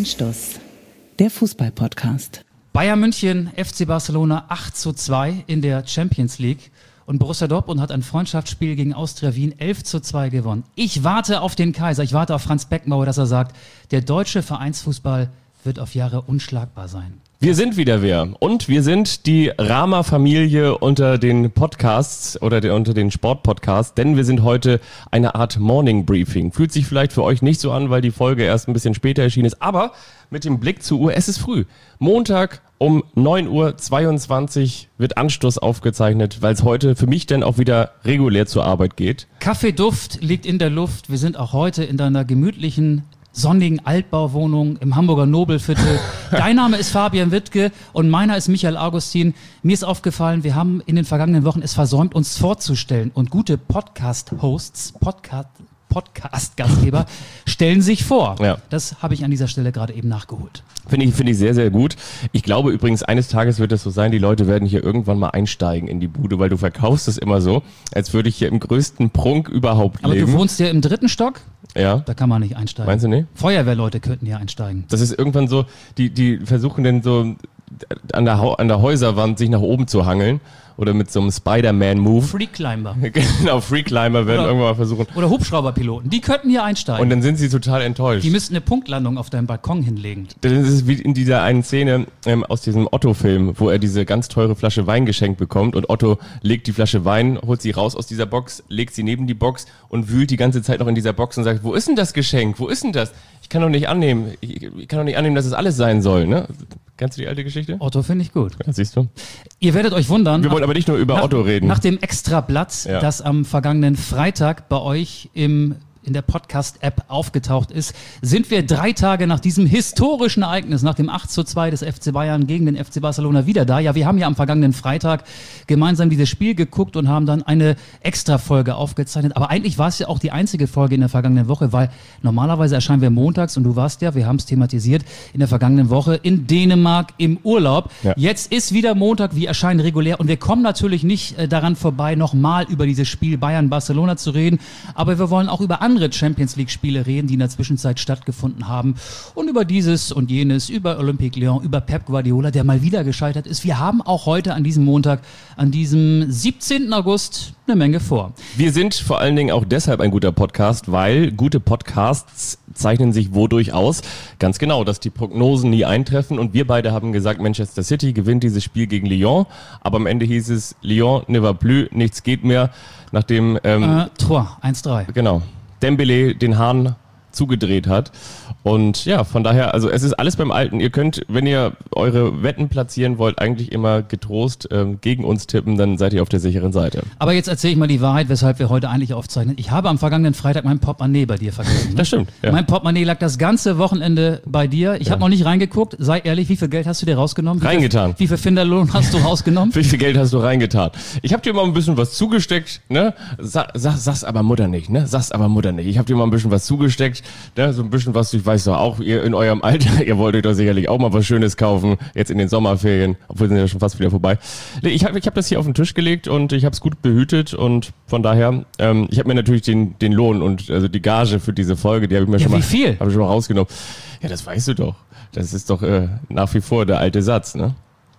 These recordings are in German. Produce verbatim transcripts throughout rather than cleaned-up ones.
Anstoß, der Fußball-Podcast. Bayern München, F C Barcelona acht zu zwei in der Champions League. Und Borussia Dortmund hat ein Freundschaftsspiel gegen Austria Wien elf zu zwei gewonnen. Ich warte auf den Kaiser, ich warte auf Franz Beckenbauer, dass er sagt, der deutsche Vereinsfußball wird auf Jahre unschlagbar sein. Wir sind wieder wer und wir sind die Rama-Familie unter den Podcasts oder de, unter den Sportpodcasts, denn wir sind heute eine Art Morning Briefing. Fühlt sich vielleicht für euch nicht so an, weil die Folge erst ein bisschen später erschienen ist, aber mit dem Blick zur Uhr, es ist früh. Montag um neun Uhr zweiundzwanzig wird Anstoß aufgezeichnet, weil es heute für mich dann auch wieder regulär zur Arbeit geht. Kaffeeduft liegt in der Luft. Wir sind auch heute in deiner gemütlichen sonnigen Altbauwohnung im Hamburger Nobelviertel. Dein Name ist Fabian Wittke und meiner ist Michael Augustin. Mir ist aufgefallen, wir haben in den vergangenen Wochen es versäumt, uns vorzustellen. Und gute Podcast-Hosts, Podcast, Podcast-Gastgeber stellen sich vor. Ja. Das habe ich an dieser Stelle gerade eben nachgeholt. Finde ich, finde ich sehr, sehr gut. Ich glaube übrigens, eines Tages wird es so sein, die Leute werden hier irgendwann mal einsteigen in die Bude, weil du verkaufst es immer so, als würde ich hier im größten Prunk überhaupt Aber leben. Aber du wohnst ja im dritten Stock? Ja. Da kann man nicht einsteigen. Meinst du nicht? Feuerwehrleute könnten hier einsteigen. Das ist irgendwann so, die, die versuchen dann so an der, an der Häuserwand sich nach oben zu hangeln. Oder mit so einem Spider-Man-Move. Free Climber. Genau, Free Climber werden oder, irgendwann mal versuchen. Oder Hubschrauberpiloten, die könnten hier einsteigen. Und dann sind sie total enttäuscht. Die müssten eine Punktlandung auf deinem Balkon hinlegen. Das ist wie in dieser einen Szene ähm, aus diesem Otto-Film, wo er diese ganz teure Flasche Wein geschenkt bekommt und Otto legt die Flasche Wein, holt sie raus aus dieser Box, legt sie neben die Box und wühlt die ganze Zeit noch in dieser Box und sagt, wo ist denn das Geschenk? Wo ist denn das? Ich kann doch nicht annehmen, ich, ich kann doch nicht annehmen, dass es alles sein soll, ne? Kennst du die alte Geschichte? Otto finde ich gut. Ja, siehst du. Ihr werdet euch wundern. Wir wollen aber nicht nur über nach, Otto reden. Nach dem Extrablatt, ja. das am vergangenen Freitag bei euch im in der Podcast-App aufgetaucht ist, sind wir drei Tage nach diesem historischen Ereignis, nach dem acht zu zwei des F C Bayern gegen den F C Barcelona wieder da. Ja, wir haben ja am vergangenen Freitag gemeinsam dieses Spiel geguckt und haben dann eine Extra-Folge aufgezeichnet. Aber eigentlich war es ja auch die einzige Folge in der vergangenen Woche, weil normalerweise erscheinen wir montags und du warst ja, wir haben es thematisiert, in der vergangenen Woche in Dänemark im Urlaub. Ja. Jetzt ist wieder Montag, wir erscheinen regulär und wir kommen natürlich nicht äh, daran vorbei, nochmal über dieses Spiel Bayern-Barcelona zu reden, aber wir wollen auch über andere Champions League Spiele reden, die in der Zwischenzeit stattgefunden haben und über dieses und jenes, über Olympique Lyon, über Pep Guardiola, der mal wieder gescheitert ist. Wir haben auch heute an diesem Montag, an diesem siebzehnten August eine Menge vor. Wir sind vor allen Dingen auch deshalb ein guter Podcast, weil gute Podcasts zeichnen sich wodurch aus? Ganz genau, dass die Prognosen nie eintreffen und wir beide haben gesagt, Manchester City gewinnt dieses Spiel gegen Lyon, aber am Ende hieß es Lyon ne va plus, nichts geht mehr, nachdem ähm, äh, Tor, eins drei. Genau. Dembele den Hahn zugedreht hat. Und ja, von daher, also es ist alles beim Alten. Ihr könnt, wenn ihr eure Wetten platzieren wollt, eigentlich immer getrost ähm, gegen uns tippen, dann seid ihr auf der sicheren Seite. Aber jetzt erzähle ich mal die Wahrheit, weshalb wir heute eigentlich aufzeichnen. Ich habe am vergangenen Freitag mein Portemonnaie bei dir vergessen. Ne? Das stimmt. Ja. Mein Portemonnaie lag das ganze Wochenende bei dir. Ich ja. habe noch nicht reingeguckt. Sei ehrlich, wie viel Geld hast du dir rausgenommen? Wie reingetan. Viel, wie viel Finderlohn hast du rausgenommen? Wie viel Geld hast du reingetan? Ich habe dir mal ein bisschen was zugesteckt, ne? Sag, sag, sag's aber Mutter nicht, ne? Sag's aber Mutter nicht. Ich habe dir mal ein bisschen was zugesteckt, ne? So ein bisschen was, ich weiß doch auch, ihr in eurem Alter, ihr wolltet doch sicherlich auch mal was Schönes kaufen, jetzt in den Sommerferien, obwohl sind ja schon fast wieder vorbei. Ich habe ich hab das hier auf den Tisch gelegt und ich habe es gut behütet und von daher, ähm, ich habe mir natürlich den, den Lohn und also die Gage für diese Folge, die habe ich mir ja, schon, wie mal, viel? hab ich schon mal rausgenommen. Ja, das weißt du doch. Das ist doch äh, nach wie vor der alte Satz, ne?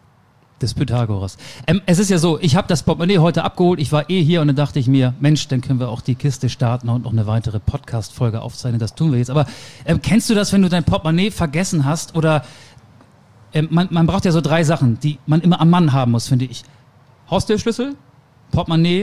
Des Pythagoras. Ähm, es ist ja so, ich habe das Portemonnaie heute abgeholt, ich war eh hier und dann dachte ich mir, Mensch, dann können wir auch die Kiste starten und noch eine weitere Podcast-Folge aufzeichnen, das tun wir jetzt. Aber ähm, kennst du das, wenn du dein Portemonnaie vergessen hast oder ähm, man, man braucht ja so drei Sachen, die man immer am Mann haben muss, finde ich. Haustürschlüssel, Portemonnaie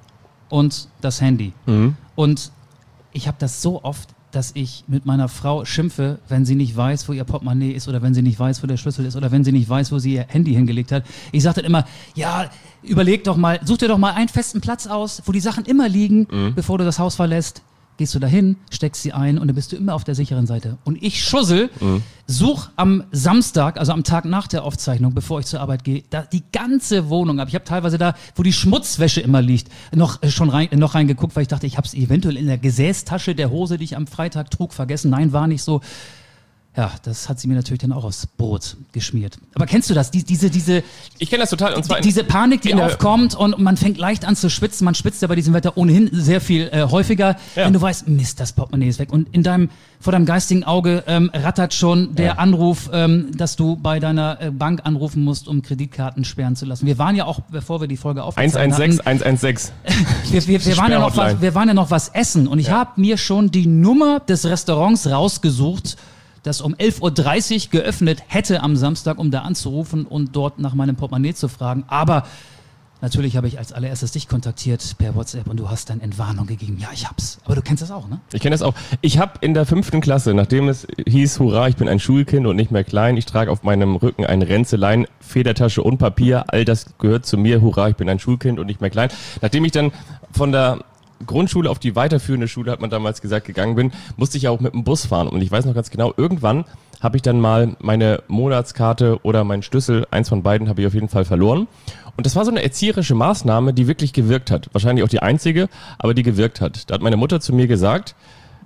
und das Handy. Mhm. Und ich habe das so oft, dass ich mit meiner Frau schimpfe, wenn sie nicht weiß, wo ihr Portemonnaie ist oder wenn sie nicht weiß, wo der Schlüssel ist oder wenn sie nicht weiß, wo sie ihr Handy hingelegt hat. Ich sage dann immer, ja, überleg doch mal, such dir doch mal einen festen Platz aus, wo die Sachen immer liegen, mhm. bevor du das Haus verlässt. Gehst du dahin, steckst sie ein und dann bist du immer auf der sicheren Seite. Und ich schussel, mhm. such am Samstag, also am Tag nach der Aufzeichnung, bevor ich zur Arbeit gehe, da die ganze Wohnung ab. Ich habe teilweise da, wo die Schmutzwäsche immer liegt, noch äh, schon rein, noch reingeguckt, weil ich dachte, ich habe es eventuell in der Gesäßtasche der Hose, die ich am Freitag trug, vergessen. Nein, war nicht so. Ja, das hat sie mir natürlich dann auch aufs Brot geschmiert. Aber kennst du das? Die, diese, diese, Ich kenne das total. Und zwar die, diese Panik, die aufkommt und man fängt leicht an zu schwitzen. Man schwitzt ja bei diesem Wetter ohnehin sehr viel äh, häufiger, Ja. wenn du weißt, Mist, das Portemonnaie ist weg. Und in deinem, vor deinem geistigen Auge ähm, rattert schon der Ja. Anruf, ähm, dass du bei deiner äh, Bank anrufen musst, um Kreditkarten sperren zu lassen. Wir waren ja auch, bevor wir die Folge eins aufgezeichnet eins sechs, hatten, eins eins sechs. wir, wir, wir, waren ja noch was, Sperrhotline. wir waren ja noch was essen. Und ich Ja. habe mir schon die Nummer des Restaurants rausgesucht, das um elf Uhr dreißig geöffnet hätte am Samstag, um da anzurufen und dort nach meinem Portemonnaie zu fragen. Aber natürlich habe ich als allererstes dich kontaktiert per WhatsApp und du hast dann Entwarnung gegeben. Ja, ich hab's. Aber du kennst das auch, ne? Ich kenne das auch. Ich habe in der fünften Klasse, nachdem es hieß, hurra, ich bin ein Schulkind und nicht mehr klein, ich trage auf meinem Rücken ein Ränzelein, Federtasche und Papier, all das gehört zu mir, hurra, ich bin ein Schulkind und nicht mehr klein. Nachdem ich dann von der Grundschule auf die weiterführende Schule, hat man damals gesagt, gegangen bin, musste ich ja auch mit dem Bus fahren. Und ich weiß noch ganz genau, irgendwann habe ich dann mal meine Monatskarte oder meinen Schlüssel, eins von beiden habe ich auf jeden Fall verloren. Und das war so eine erzieherische Maßnahme, die wirklich gewirkt hat. Wahrscheinlich auch die einzige, aber die gewirkt hat. Da hat meine Mutter zu mir gesagt,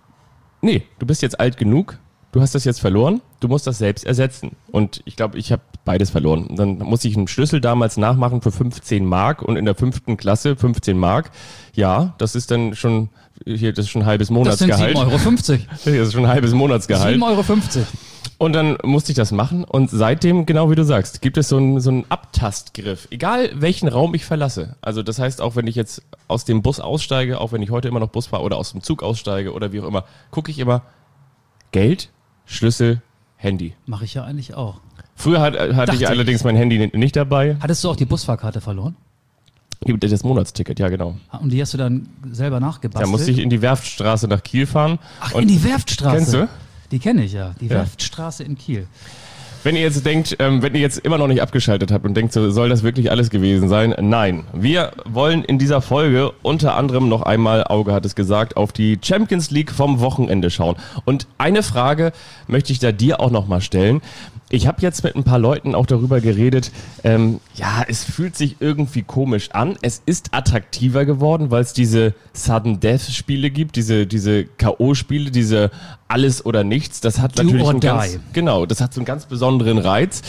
nee, du bist jetzt alt genug, du hast das jetzt verloren, du musst das selbst ersetzen. Und ich glaube, ich habe beides verloren. Und dann musste ich einen Schlüssel damals nachmachen für fünfzehn Mark und in der fünften Klasse fünfzehn Mark. Ja, das ist dann schon, hier, das ist schon ein halbes Das Monatsgehalt. sind sieben Euro fünfzig. Das ist schon ein halbes Monatsgehalt. sieben Euro fünfzig. Und dann musste ich das machen und seitdem, genau wie du sagst, gibt es so einen, so einen Abtastgriff, egal welchen Raum ich verlasse. Also das heißt, auch wenn ich jetzt aus dem Bus aussteige, auch wenn ich heute immer noch Bus fahre oder aus dem Zug aussteige oder wie auch immer, gucke ich immer Geld, Schlüssel, Handy. Mache ich ja eigentlich auch. Früher hat, hatte Dachte ich ich. allerdings mein Handy nicht dabei. Hattest du auch die Busfahrkarte verloren? Gibt das Monatsticket, ja genau. Und die hast du dann selber nachgebastelt? Da musste ich in die Werftstraße nach Kiel fahren. Ach, und in die Werftstraße. Kennst du? Die kenne ich ja. Die Ja. Werftstraße in Kiel. Wenn ihr jetzt denkt, ähm, wenn ihr jetzt immer noch nicht abgeschaltet habt und denkt, so, soll das wirklich alles gewesen sein? Nein. Wir wollen in dieser Folge unter anderem noch einmal, Auge hat es gesagt, auf die Champions League vom Wochenende schauen. Und eine Frage möchte ich da dir auch noch mal stellen. Ich habe jetzt mit ein paar Leuten auch darüber geredet, ähm, ja, es fühlt sich irgendwie komisch an. Es ist attraktiver geworden, weil es diese Sudden Death Spiele gibt, diese, diese K O-Spiele, diese Alles oder Nichts. Das hat Do natürlich or einen ganz, die. genau, das hat so einen ganz besonderen Reiz.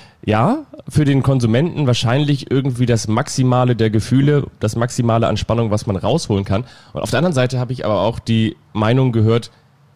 Ja, für den Konsumenten wahrscheinlich irgendwie das Maximale der Gefühle, das Maximale an Spannung, was man rausholen kann. Und auf der anderen Seite habe ich aber auch die Meinung gehört,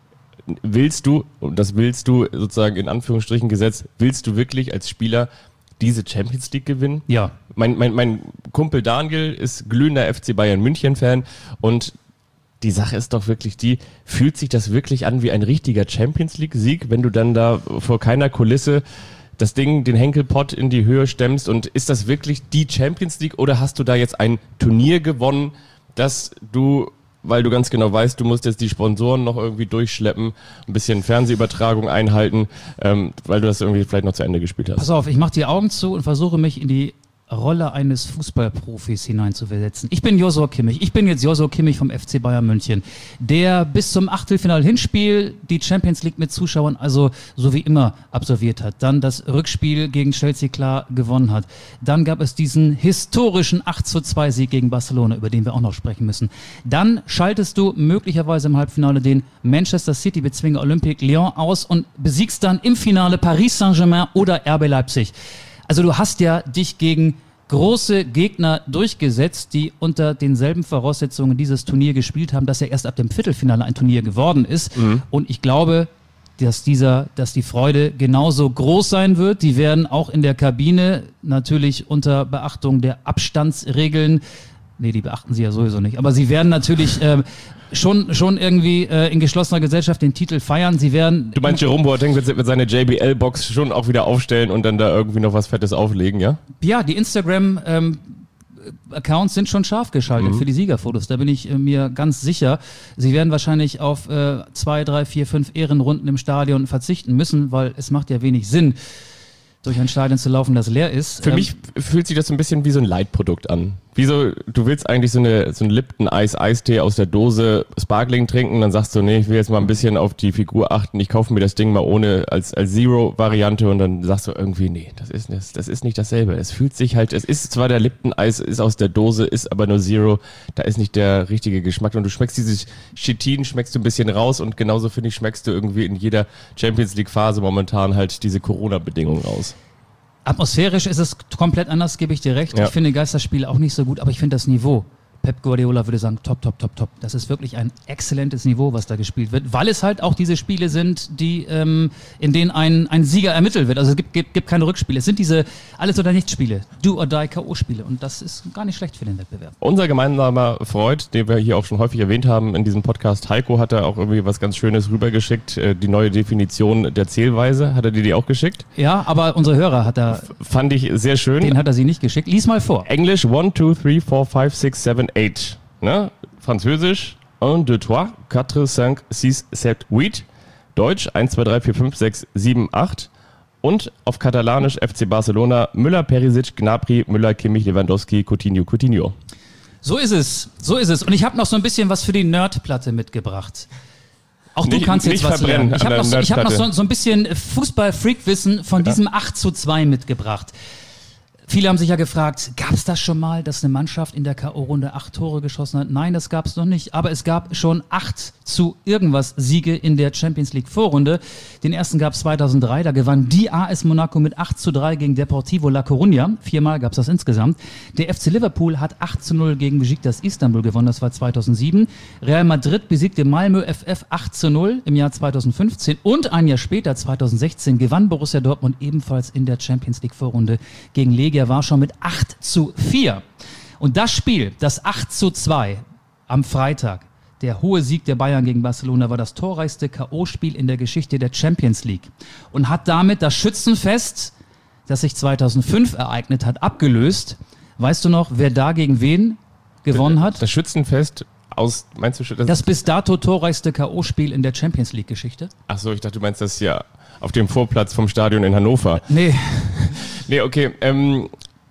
willst du, und das willst du sozusagen in Anführungsstrichen gesetzt, willst du wirklich als Spieler diese Champions League gewinnen? Ja. Mein, mein, mein Kumpel Daniel ist glühender F C Bayern München Fan und die Sache ist doch wirklich die, fühlt sich das wirklich an wie ein richtiger Champions League Sieg, wenn du dann da vor keiner Kulisse das Ding, den Henkelpott in die Höhe stemmst, und ist das wirklich die Champions League oder hast du da jetzt ein Turnier gewonnen, das du, weil du ganz genau weißt, du musst jetzt die Sponsoren noch irgendwie durchschleppen, ein bisschen Fernsehübertragung einhalten, ähm, weil du das irgendwie vielleicht noch zu Ende gespielt hast. Pass auf, ich mache die Augen zu und versuche mich in die Rolle eines Fußballprofis hineinzuversetzen. Ich bin Joshua Kimmich. Ich bin jetzt Joshua Kimmich vom F C Bayern München, der bis zum Achtelfinal-Hinspiel die Champions League mit Zuschauern, also so wie immer, absolviert hat. Dann das Rückspiel gegen Chelsea klar gewonnen hat. Dann gab es diesen historischen acht zu zwei Sieg gegen Barcelona, über den wir auch noch sprechen müssen. Dann schaltest du möglicherweise im Halbfinale den Manchester City bezwinger Olympique Lyon aus und besiegst dann im Finale Paris Saint-Germain oder R B Leipzig. Also du hast ja dich gegen große Gegner durchgesetzt, die unter denselben Voraussetzungen dieses Turnier gespielt haben, das ja erst ab dem Viertelfinale ein Turnier geworden ist. Mhm. Und ich glaube, dass dieser, dass die Freude genauso groß sein wird. Die werden auch in der Kabine natürlich unter Beachtung der Abstandsregeln, nee, die beachten sie ja sowieso nicht, aber sie werden natürlich ähm, schon, schon irgendwie äh, in geschlossener Gesellschaft den Titel feiern. Sie werden. Du meinst, Jerome Boateng wird, wird seine J B L-Box schon auch wieder aufstellen und dann da irgendwie noch was Fettes auflegen, ja? Ja, die Instagram ähm, Accounts sind schon scharf geschaltet Mhm. für die Siegerfotos. Da bin ich äh, mir ganz sicher. Sie werden wahrscheinlich auf äh, zwei, drei, vier, fünf Ehrenrunden im Stadion verzichten müssen, weil es macht ja wenig Sinn, durch ein Stadion zu laufen, das leer ist. Für Ähm, mich fühlt sich das so ein bisschen wie so ein Leitprodukt an. Wieso, du willst eigentlich so eine, so einen Lipton-Eis-Eistee aus der Dose Sparkling trinken, dann sagst du, nee, ich will jetzt mal ein bisschen auf die Figur achten, ich kaufe mir das Ding mal ohne, als, als Zero-Variante und dann sagst du irgendwie, nee, das ist, das, das ist nicht dasselbe. Es fühlt sich halt, es ist zwar der Lipton-Eis, ist aus der Dose, ist aber nur Zero, da ist nicht der richtige Geschmack und du schmeckst dieses Chitin, schmeckst du ein bisschen raus und genauso, finde ich, schmeckst du irgendwie in jeder Champions-League-Phase momentan halt diese Corona-Bedingungen raus. Atmosphärisch ist es komplett anders, gebe ich dir recht. Ja. Ich finde Geisterspiele auch nicht so gut, aber ich finde das Niveau. Pep Guardiola würde sagen, top, top, top, top. Das ist wirklich ein exzellentes Niveau, was da gespielt wird, weil es halt auch diese Spiele sind, die ähm, in denen ein, ein Sieger ermittelt wird. Also es gibt, gibt, gibt keine Rückspiele. Es sind diese Alles- oder Nichts-Spiele, Do-or-Die-K O-Spiele und das ist gar nicht schlecht für den Wettbewerb. Unser gemeinsamer Freund, den wir hier auch schon häufig erwähnt haben in diesem Podcast, Heiko, hat da auch irgendwie was ganz Schönes rübergeschickt. Äh, die neue Definition der Zählweise, hat er dir die auch geschickt? Ja, aber unser Hörer hat da, Fand ich sehr schön. den hat er sie nicht geschickt. Lies mal vor. Englisch eins, zwei, drei, vier, fünf, sechs, sieben, acht. Ne? Französisch eins, zwei, drei, vier, fünf, sechs, sieben, acht. Deutsch eins, zwei, drei, vier, fünf, sechs, sieben, acht. Und auf Katalanisch F C Barcelona Müller, Perisic, Gnabry, Müller, Kimmich, Lewandowski, Coutinho, Coutinho. So ist es, so ist es. Und ich habe noch so ein bisschen was für die Nerdplatte mitgebracht. Auch du Nicht- kannst jetzt nicht was verbrennen lernen. Ich an habe der noch, so, ich hab noch so, Nerdplatte. so ein bisschen Fußball-Freak-Wissen von diesem acht zu zwei mitgebracht. Viele haben sich ja gefragt, gab es das schon mal, dass eine Mannschaft in der K O-Runde acht Tore geschossen hat? Nein, das gab es noch nicht. Aber es gab schon acht zu irgendwas Siege in der Champions League Vorrunde. Den ersten gab es zweitausenddrei, da gewann die A S Monaco mit acht zu drei gegen Deportivo La Coruña. Viermal gab es das insgesamt. Der F C Liverpool hat acht zu null gegen Besiktas Istanbul gewonnen, das war zweitausendsieben. Real Madrid besiegte Malmö F F acht zu null im Jahr zweitausendfünfzehn. Und ein Jahr später, zweitausendsechzehn, gewann Borussia Dortmund ebenfalls in der Champions League Vorrunde gegen Legia Warschau mit acht zu vier. Und das Spiel, das acht zu zwei am Freitag, der hohe Sieg der Bayern gegen Barcelona, war das torreichste K O-Spiel in der Geschichte der Champions League und hat damit das Schützenfest, das sich zweitausendfünf ereignet hat, abgelöst. Weißt du noch, wer da gegen wen gewonnen hat? Das Schützenfest aus, meinst du, das, Das bis dato torreichste K O-Spiel in der Champions League-Geschichte? ach so, ich dachte, du meinst das ja auf dem Vorplatz vom Stadion in Hannover. Nee, Nee, okay, ähm,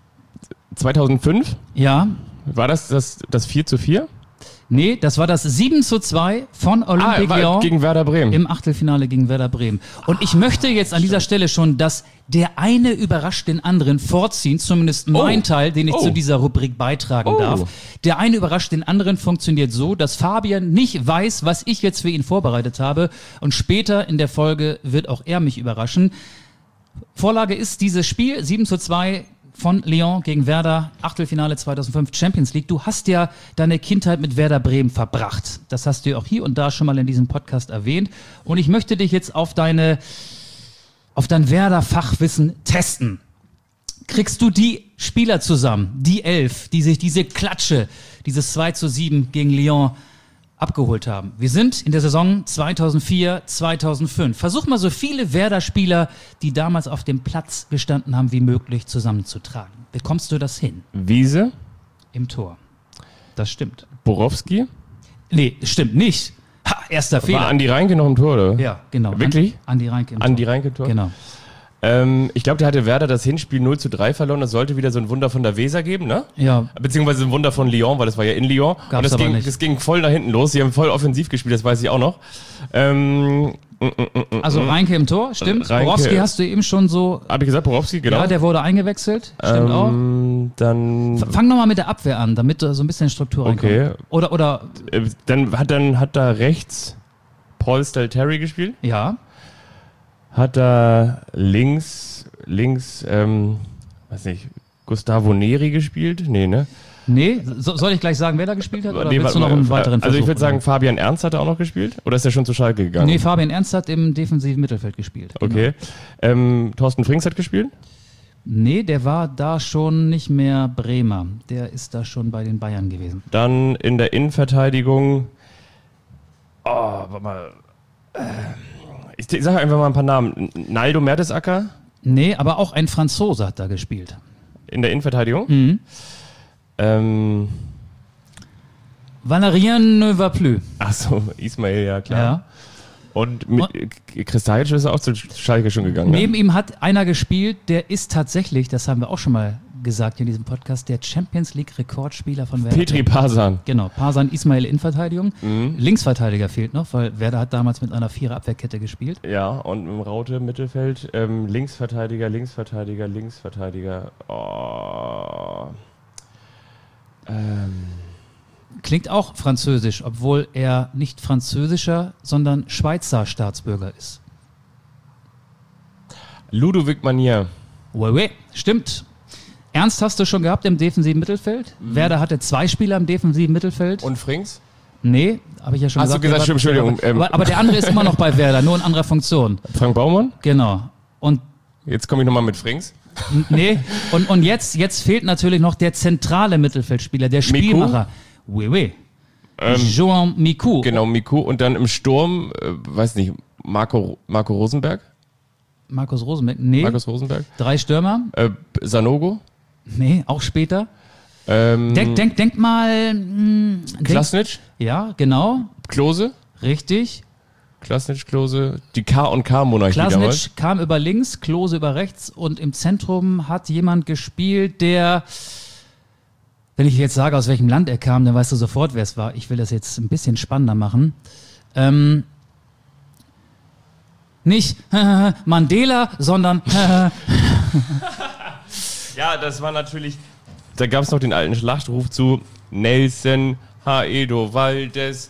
zweitausendfünf, ja, war das das, das vier zu vier? nee, das war das sieben zu zwei von Olympique war Lyon. gegen Werder Bremen. Im Achtelfinale gegen Werder Bremen. Und ich möchte jetzt an dieser Stelle schon, dass der eine überrascht den anderen vorziehen, zumindest mein Oh. Teil, den ich Oh. zu dieser Rubrik beitragen Oh. darf. Der eine überrascht den anderen funktioniert so, dass Fabian nicht weiß, was ich jetzt für ihn vorbereitet habe. Und später in der Folge wird auch er mich überraschen. Vorlage ist dieses Spiel, sieben zu zwei von Lyon gegen Werder, Achtelfinale zweitausendfünf Champions League. Du hast ja deine Kindheit mit Werder Bremen verbracht. Das hast du ja auch hier und da schon mal in diesem Podcast erwähnt. Und ich möchte dich jetzt auf deine, auf dein Werder-Fachwissen testen. Kriegst du die Spieler zusammen, die elf, die sich diese Klatsche, dieses zwei zu sieben gegen Lyon abgeholt haben? Wir sind in der Saison zweitausendvier, zweitausendfünf. Versuch mal so viele Werder-Spieler, die damals auf dem Platz gestanden haben, wie möglich zusammenzutragen. Bekommst du das hin? Wiese, Im Tor. Das stimmt. Borowski. Nee, stimmt nicht. Ha, erster War Fehler. Andi Reinke noch im Tor, oder? Ja, genau. Wirklich? Andi Reinke im Andi Tor. Reinke im Tor? Genau. Ähm, ich glaube, der hatte Werder das Hinspiel null zu drei verloren. Das sollte wieder so ein Wunder von der Weser geben, ne? Ja, Beziehungsweise ein Wunder von Lyon, weil das war ja in Lyon. Gab's und das aber ging, nicht. das ging voll nach hinten los. Sie haben voll offensiv gespielt, das weiß ich auch noch. Ähm, also Reinke im Tor, stimmt. Reinke- Borowski hast du eben schon so. Habe ich gesagt, Borowski, genau. Ja, der wurde eingewechselt. Stimmt auch. ähm, Dann, Fang nochmal mit der Abwehr an, damit da so ein bisschen Struktur reinkommt. Okay. Oder, oder, äh, dann hat dann hat da rechts Paul Stalteri gespielt. ja. Hat da links, links, ähm, weiß nicht, Gustavo Neri gespielt? Nee, ne? Nee, so, soll ich gleich sagen, wer da gespielt hat? Oder Nee, willst du warte noch einen mal, weiteren Also ich Versuch? würde sagen, Fabian Ernst hat er auch noch gespielt? Oder ist er schon zu Schalke gegangen? Nee, Fabian Ernst hat im defensiven Mittelfeld gespielt. Genau. Okay. Ähm, Thorsten Frings hat gespielt? Nee, der war da schon nicht mehr Bremer. Der ist da schon bei den Bayern gewesen. Dann in der Innenverteidigung. Oh, warte mal. Äh, Ich sage einfach mal ein paar Namen. Naldo Mertesacker Nee, aber auch ein Franzose hat da gespielt. in der Innenverteidigung. Mhm. Ähm, Valérien ne va plus. ach so, Ismail, ja klar. Ja. Und mit Kristajic ist er auch zu Schalke schon gegangen. Ne? Neben ihm hat einer gespielt, der ist tatsächlich, das haben wir auch schon mal gesagt in diesem Podcast, der Champions League Rekordspieler von Werder. Petri Pasan. Genau, Pasan Ismail Innenverteidigung. Mhm. Linksverteidiger fehlt noch, weil Werder hat damals mit einer Vierer-Abwehrkette gespielt. Ja, und im Raute Mittelfeld, ähm, Linksverteidiger, Linksverteidiger, Linksverteidiger. Oh. Ähm. Klingt auch französisch, obwohl er nicht französischer, sondern Schweizer Staatsbürger ist. Ludovic Manier. Oui, oui, stimmt. Ernst hast du schon gehabt im defensiven Mittelfeld? Mhm. Werder hatte zwei Spieler im defensiven Mittelfeld. Und Frings? Nee, habe ich ja schon Hast gesagt. du gesagt, stimmt, Entschuldigung. Aber, aber, aber der andere ist immer noch bei Werder, nur in anderer Funktion. Frank Baumann? Genau. Und jetzt komme ich nochmal mit Frings. Nee, und, und jetzt, jetzt fehlt natürlich noch der zentrale Mittelfeldspieler, der Spielmacher. Miku? Oui, oui. Ähm, João Miku. Genau, Miku. Und dann im Sturm, äh, weiß nicht, Marco, Marco Rosenberg? Markus Rosenberg? Nee. Markus Rosenberg? Drei Stürmer? Äh, Sanogo? Nee, auch später. Ähm, Denk, denk, denk mal. Mh, Klasnic? Denk, ja, genau. Klose? Richtig. Klasnic, Klose. Die K und K-Monarchie damals. Klasnic kam über links, Klose über rechts und im Zentrum hat jemand gespielt, der, wenn ich jetzt sage, aus welchem Land er kam, dann weißt du sofort, wer es war. Ich will das jetzt ein bisschen spannender machen. Ähm, nicht Mandela, sondern ja, das war natürlich, da gab es noch den alten Schlachtruf zu Nelson Haedo Valdez,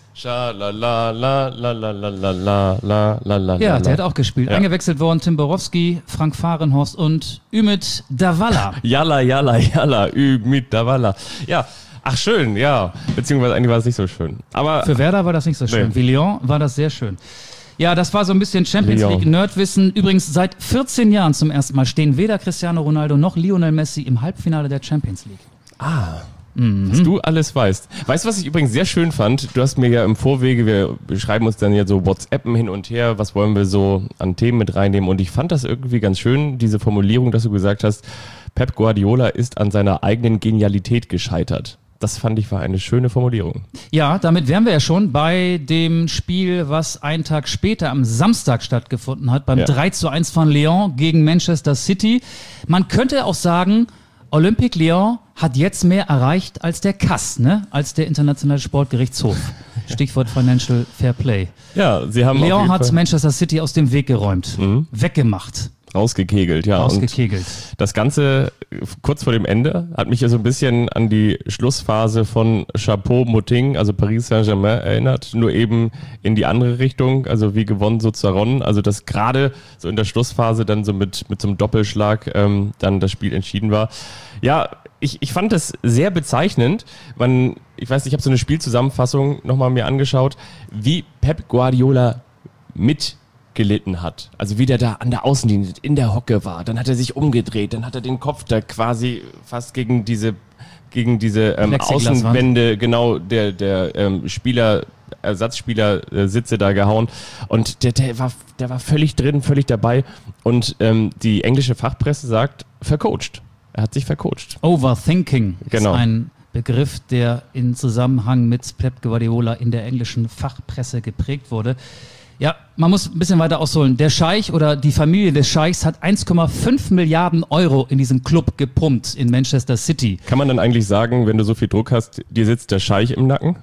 Schalalalalalalalalala. Ja, der hat auch gespielt. Ja. Eingewechselt worden Tim Borowski, Frank Fahrenhorst und Ümit Davala. Yalla, yalla, yalla, Ümit Davala. Ja, ach schön, ja. Beziehungsweise eigentlich war es nicht so schön. Aber für Werder war das nicht so schön. Nee. Für Lyon war das sehr schön. Ja, das war so ein bisschen Champions Lyon. League Nerdwissen. Übrigens, seit vierzehn Jahren zum ersten Mal stehen weder Cristiano Ronaldo noch Lionel Messi im Halbfinale der Champions League. Ah, was du alles weißt. Weißt du, was ich übrigens sehr schön fand? Du hast mir ja im Vorwege, wir schreiben uns dann ja so WhatsAppen hin und her, was wollen wir so an Themen mit reinnehmen, und ich fand das irgendwie ganz schön, diese Formulierung, dass du gesagt hast, Pep Guardiola ist an seiner eigenen Genialität gescheitert. Das fand ich war eine schöne Formulierung. Ja, damit wären wir ja schon bei dem Spiel, was einen Tag später am Samstag stattgefunden hat, beim Ja. drei zu eins von Lyon gegen Manchester City. Man könnte auch sagen, Olympique Lyon hat jetzt mehr erreicht als der K A S, ne? Als der Internationale Sportgerichtshof. Stichwort Financial Fair Play. Ja, sie haben auf Lyon jeden hat Fall Manchester City aus dem Weg geräumt, Mhm. weggemacht, rausgekegelt, ja. ausgekegelt. Und das Ganze äh, kurz vor dem Ende hat mich ja so ein bisschen an die Schlussphase von Chapeau Moting, also Paris Saint-Germain, erinnert, nur eben in die andere Richtung, also wie gewonnen, so zerronnen. Also dass gerade so in der Schlussphase dann so mit, mit so einem Doppelschlag ähm, dann das Spiel entschieden war. Ja, ich, ich fand das sehr bezeichnend. Man, ich weiß nicht, ich habe so eine Spielzusammenfassung nochmal mir angeschaut, wie Pep Guardiola mit gelitten hat. Also wie der da an der Außenlinie in der Hocke war. Dann hat er sich umgedreht, dann hat er den Kopf da quasi fast gegen diese gegen diese ähm, Plexiglaswand. Außenwände genau der der ähm, Spieler Ersatzspieler äh, Sitze da gehauen, und der der war der war völlig drin, völlig dabei, und ähm, die englische Fachpresse sagt vercoacht. Er hat sich vercoacht. Overthinking Genau. ist ein Begriff, der in Zusammenhang mit Pep Guardiola in der englischen Fachpresse geprägt wurde. Ja, man muss ein bisschen weiter ausholen. Der Scheich oder die Familie des Scheichs hat eins Komma fünf Milliarden Euro in diesen Club gepumpt in Manchester City. Kann man dann eigentlich sagen, wenn du so viel Druck hast, dir sitzt der Scheich im Nacken,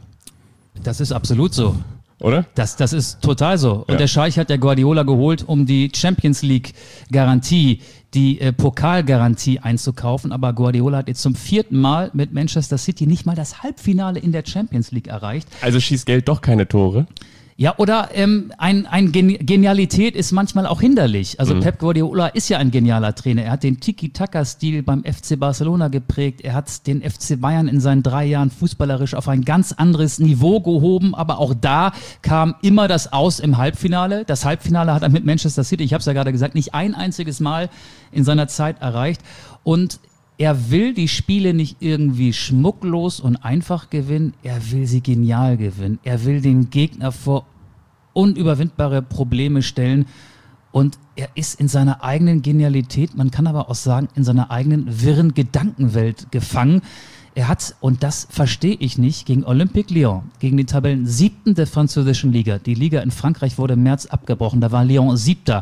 Das ist absolut so. oder? Das, das ist total so. Und Ja. der Scheich hat der Guardiola geholt, um die Champions League Garantie, die äh, Pokalgarantie einzukaufen. Aber Guardiola hat jetzt zum vierten Mal mit Manchester City nicht mal das Halbfinale in der Champions League erreicht. Also schießt Geld doch keine Tore. Ja, oder ähm, ein, ein Gen- Genialität ist manchmal auch hinderlich. Also Mhm. Pep Guardiola ist ja ein genialer Trainer. Er hat den Tiki-Taka-Stil beim F C Barcelona geprägt. Er hat den F C Bayern in seinen drei Jahren fußballerisch auf ein ganz anderes Niveau gehoben. Aber auch da kam immer das Aus im Halbfinale. Das Halbfinale hat er mit Manchester City, ich habe es ja gerade gesagt, nicht ein einziges Mal in seiner Zeit erreicht. Und er will die Spiele nicht irgendwie schmucklos und einfach gewinnen, er will sie genial gewinnen. Er will den Gegner vor unüberwindbare Probleme stellen, und er ist in seiner eigenen Genialität, man kann aber auch sagen, in seiner eigenen wirren Gedankenwelt gefangen. Er hat, und das verstehe ich nicht, gegen Olympique Lyon, gegen den Tabellen siebten der französischen Liga, die Liga in Frankreich wurde im März abgebrochen, da war Lyon siebter,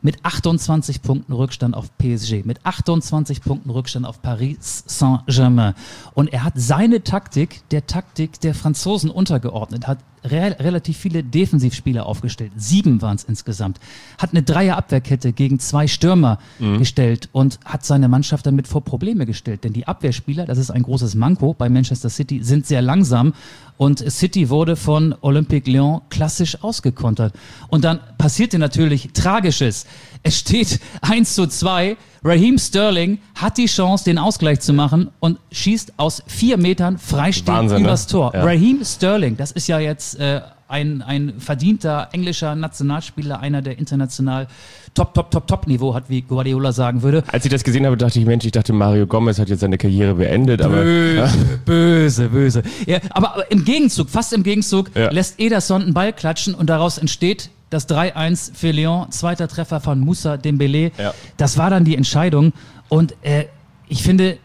mit achtundzwanzig Punkten Rückstand auf P S G, mit achtundzwanzig Punkten Rückstand auf Paris Saint-Germain. Und er hat seine Taktik der Taktik der Franzosen untergeordnet, hat re- relativ viele Defensivspieler aufgestellt, sieben waren es insgesamt, hat eine Dreierabwehrkette gegen zwei Stürmer mhm. gestellt und hat seine Mannschaft damit vor Probleme gestellt. Denn die Abwehrspieler, das ist ein großes Manko bei Manchester City, sind sehr langsam. Und City wurde von Olympique Lyon klassisch ausgekontert. Und dann passierte natürlich Tragisches. Es steht eins zu zwei. Raheem Sterling hat die Chance, den Ausgleich zu machen und schießt aus vier Metern freistehend Wahnsinn, übers ne? Tor. Ja. Raheem Sterling, das ist ja jetzt äh, ein, ein verdienter englischer Nationalspieler, einer, der international Top, Top, Top, Top Niveau hat, wie Guardiola sagen würde. Als ich das gesehen habe, dachte ich, Mensch, ich dachte, Mario Gomez hat jetzt seine Karriere beendet. Aber Böse, böse, böse. Ja, aber, aber im Gegenzug, fast im Gegenzug, Ja. lässt Ederson einen Ball klatschen und daraus entsteht das drei eins für Lyon, zweiter Treffer von Moussa Dembélé. Ja. Das war dann die Entscheidung und äh, ich finde,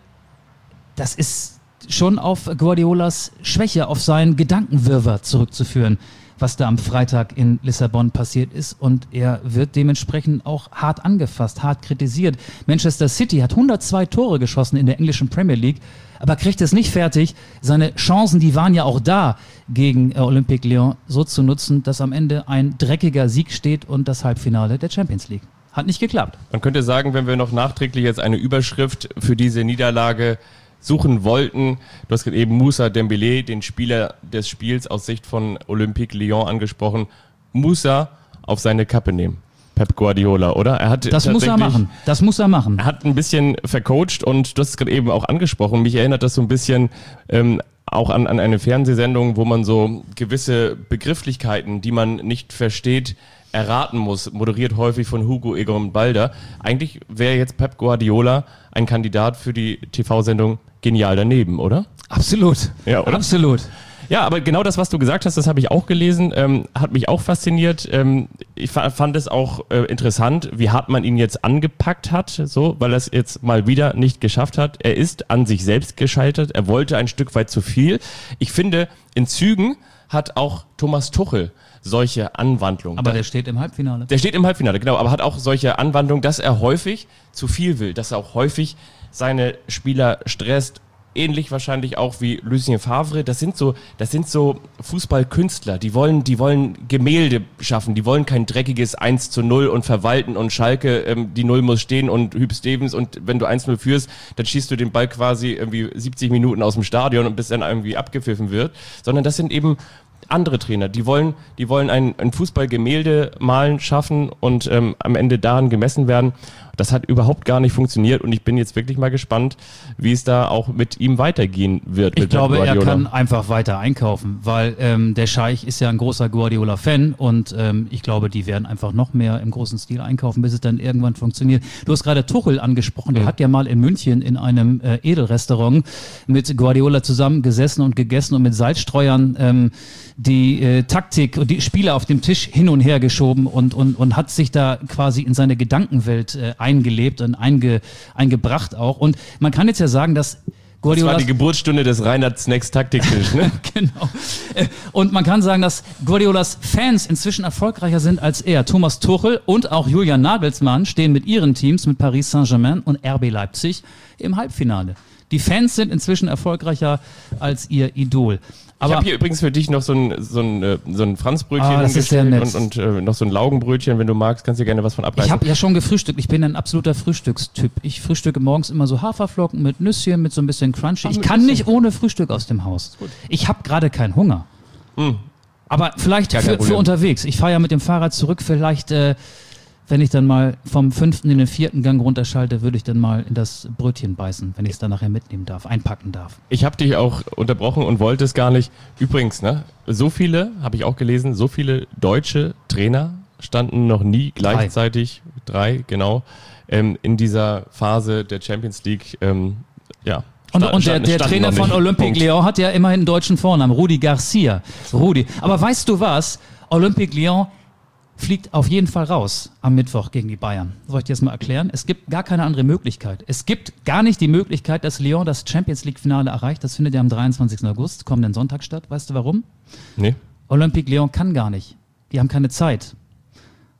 das ist schon auf Guardiolas Schwäche, auf seinen Gedankenwirrwarr zurückzuführen, was da am Freitag in Lissabon passiert ist, und er wird dementsprechend auch hart angefasst, hart kritisiert. Manchester City hat hundertzwei Tore geschossen in der englischen Premier League, aber kriegt es nicht fertig, seine Chancen, die waren ja auch da, gegen äh, Olympique Lyon so zu nutzen, dass am Ende ein dreckiger Sieg steht und das Halbfinale der Champions League. Hat nicht geklappt. man könnte sagen, wenn wir noch nachträglich jetzt eine Überschrift für diese Niederlage suchen wollten, du hast gerade eben Moussa Dembélé, den Spieler des Spiels aus Sicht von Olympique Lyon angesprochen, Moussa auf seine Kappe nehmen. Pep Guardiola, oder? Er hat Das muss er tatsächlich- machen. Das muss er machen. Er hat ein bisschen vercoacht und du hast es gerade eben auch angesprochen. Mich erinnert das so ein bisschen ähm, auch an, an eine Fernsehsendung, wo man so gewisse Begrifflichkeiten, die man nicht versteht, erraten muss, moderiert häufig von Hugo Egon Balder. Eigentlich wäre jetzt Pep Guardiola ein Kandidat für die T V-Sendung Genial daneben, oder? Absolut. Ja, oder? Absolut. Ja, aber genau das, was du gesagt hast, das habe ich auch gelesen, ähm, hat mich auch fasziniert. Ähm, ich fa- fand es auch äh, interessant, wie hart man ihn jetzt angepackt hat, so, weil er es jetzt mal wieder nicht geschafft hat. Er ist an sich selbst gescheitert, er wollte ein Stück weit zu viel. Ich finde, in Zügen hat auch Thomas Tuchel solche Anwandlungen. Aber der steht im Halbfinale. Der steht im Halbfinale, genau, aber hat auch solche Anwandlungen, dass er häufig zu viel will, dass er auch häufig seine Spieler stresst. Ähnlich wahrscheinlich auch wie Lucien Favre. Das sind so, das sind so Fußballkünstler. Die wollen, die wollen Gemälde schaffen. Die wollen kein dreckiges eins zu null und verwalten und Schalke, ähm, die Null muss stehen und Hüb Stevens, und wenn du eins null führst, dann schießt du den Ball quasi irgendwie siebzig Minuten aus dem Stadion und bis dann irgendwie abgepfiffen wird. Sondern das sind eben andere Trainer, die wollen, die wollen ein, ein Fußballgemälde malen, schaffen und ähm, am Ende daran gemessen werden. Das hat überhaupt gar nicht funktioniert und ich bin jetzt wirklich mal gespannt, wie es da auch mit ihm weitergehen wird. Ich mit glaube, er Guardiola. kann einfach weiter einkaufen, weil ähm, der Scheich ist ja ein großer Guardiola-Fan und ähm, ich glaube, die werden einfach noch mehr im großen Stil einkaufen, bis es dann irgendwann funktioniert. Du hast gerade Tuchel angesprochen, der Mhm. hat ja mal in München in einem äh, Edelrestaurant mit Guardiola zusammen gesessen und gegessen und mit Salzstreuern ähm, die äh, Taktik und die Spieler auf dem Tisch hin und her geschoben und, und, und hat sich da quasi in seine Gedankenwelt äh, eingelebt und einge, eingebracht auch. Und man kann jetzt ja sagen, dass Das Guardiola... war die Geburtsstunde des Reinhard Snacks Taktiktisch, ne? Genau. Äh, Und man kann sagen, dass Guardiolas Fans inzwischen erfolgreicher sind als er. Thomas Tuchel und auch Julian Nagelsmann stehen mit ihren Teams, mit Paris Saint-Germain und R B Leipzig, im Halbfinale. Die Fans sind inzwischen erfolgreicher als ihr Idol. Ich Aber habe hier übrigens für dich noch so ein, so ein, äh, so ein Franzbrötchen Ah, das ist sehr hingestellt nett. und, und äh, noch so ein Laugenbrötchen, wenn du magst, kannst du dir gerne was von abreißen. ich habe ja schon gefrühstückt. Ich bin ein absoluter Frühstückstyp. Ich frühstücke morgens immer so Haferflocken mit Nüsschen, mit so ein bisschen Crunchy. Ach, Ich mit kann Nüsschen. nicht ohne Frühstück aus dem Haus. Ich habe gerade keinen Hunger. Hm. Aber vielleicht Gar kein für, für Problem. unterwegs. Ich fahre ja mit dem Fahrrad zurück. Vielleicht, äh, wenn ich dann mal vom fünften in den vierten Gang runterschalte, würde ich dann mal in das Brötchen beißen, wenn ich es dann nachher mitnehmen darf, einpacken darf. Ich habe dich auch unterbrochen und wollte es gar nicht. Übrigens, ne, so viele, habe ich auch gelesen, so viele deutsche Trainer standen noch nie gleichzeitig, drei, genau, ähm, in dieser Phase der Champions League, ähm, ja. Und, sta- und der, standen- der standen Trainer noch von nicht. Olympique Punkt. Lyon hat ja immerhin einen deutschen Vornamen, Rudi Garcia. Rudi. Aber weißt du was? Olympique Lyon fliegt auf jeden Fall raus am Mittwoch gegen die Bayern. Soll ich dir das mal erklären? Es gibt gar keine andere Möglichkeit. Es gibt gar nicht die Möglichkeit, dass Lyon das Champions League-Finale erreicht. Das findet ja am dreiundzwanzigsten August, kommenden Sonntag statt. Weißt du warum? Nee. Olympique Lyon kann gar nicht. Die haben keine Zeit.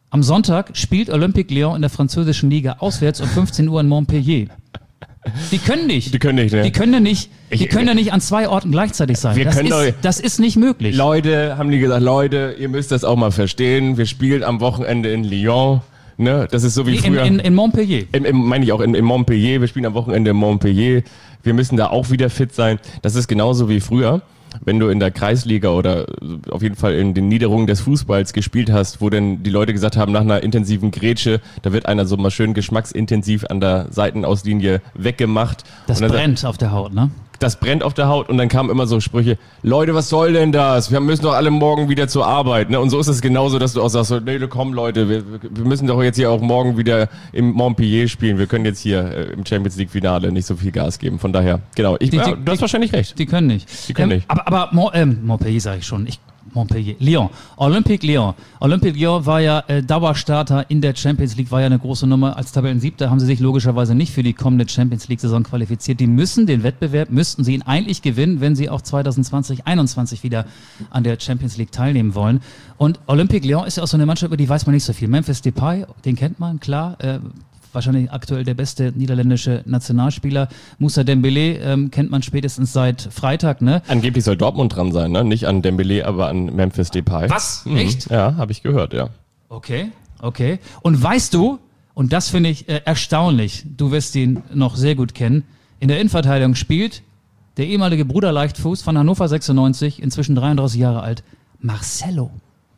Am Sonntag spielt Olympique Lyon in der französischen Liga auswärts um fünfzehn Uhr in Montpellier. Die können nicht. Die können nicht, ne? Die können ja nicht, die Ich- können ja nicht an zwei Orten gleichzeitig sein. Wir das, können ist, doch- das ist nicht möglich. Leute, haben die gesagt, Leute, ihr müsst das auch mal verstehen. Wir spielen am Wochenende in Lyon. Ne? Das ist so wie in, früher. in, in Montpellier. Im, im, meine ich auch in, in Montpellier. Wir spielen am Wochenende in Montpellier. Wir müssen da auch wieder fit sein. Das ist genauso wie früher, wenn du in der Kreisliga oder auf jeden Fall in den Niederungen des Fußballs gespielt hast, wo dann die Leute gesagt haben, nach einer intensiven Grätsche, da wird einer so mal schön geschmacksintensiv an der Seitenauslinie weggemacht. Das Und dann brennt auf der Haut, ne? das brennt auf der Haut und dann kamen immer so Sprüche, Leute, was soll denn das? Wir müssen doch alle morgen wieder zur Arbeit. Ne? Und so ist es genauso, dass du auch sagst, so, nee, komm Leute, wir, wir müssen doch jetzt hier auch morgen wieder im Montpellier spielen. Wir können jetzt hier äh, im Champions League Finale nicht so viel Gas geben. Von daher, genau, ich, Die- ja, die- du hast wahrscheinlich recht. Die können nicht. Die können ähm, nicht. Aber, aber Mo, ähm, Montpellier sage ich schon. Ich, Montpellier. Lyon. Olympique Lyon. Olympique Lyon war ja äh, Dauerstarter in der Champions League, war ja eine große Nummer. Als Tabellensiebter haben sie sich logischerweise nicht für die kommende Champions League-Saison qualifiziert. Die müssen den Wettbewerb, müssten sie ihn eigentlich gewinnen, wenn sie auch zwanzig zwanzig einundzwanzig wieder an der Champions League teilnehmen wollen. Und Olympique Lyon ist ja auch so eine Mannschaft, über die weiß man nicht so viel. Memphis Depay, den kennt man, klar. Äh, wahrscheinlich aktuell der beste niederländische Nationalspieler. Moussa Dembélé ähm, kennt man spätestens seit Freitag, ne? Angeblich soll Dortmund dran sein, ne? Nicht an Dembélé, aber an Memphis Depay. Was? Mhm. Echt? Ja, habe ich gehört, ja. Okay, okay. Und weißt du, und das finde ich äh, erstaunlich, du wirst ihn noch sehr gut kennen, in der Innenverteidigung spielt der ehemalige Bruder Leichtfuß von Hannover sechsundneunzig, inzwischen dreiunddreißig Jahre alt, Marcelo.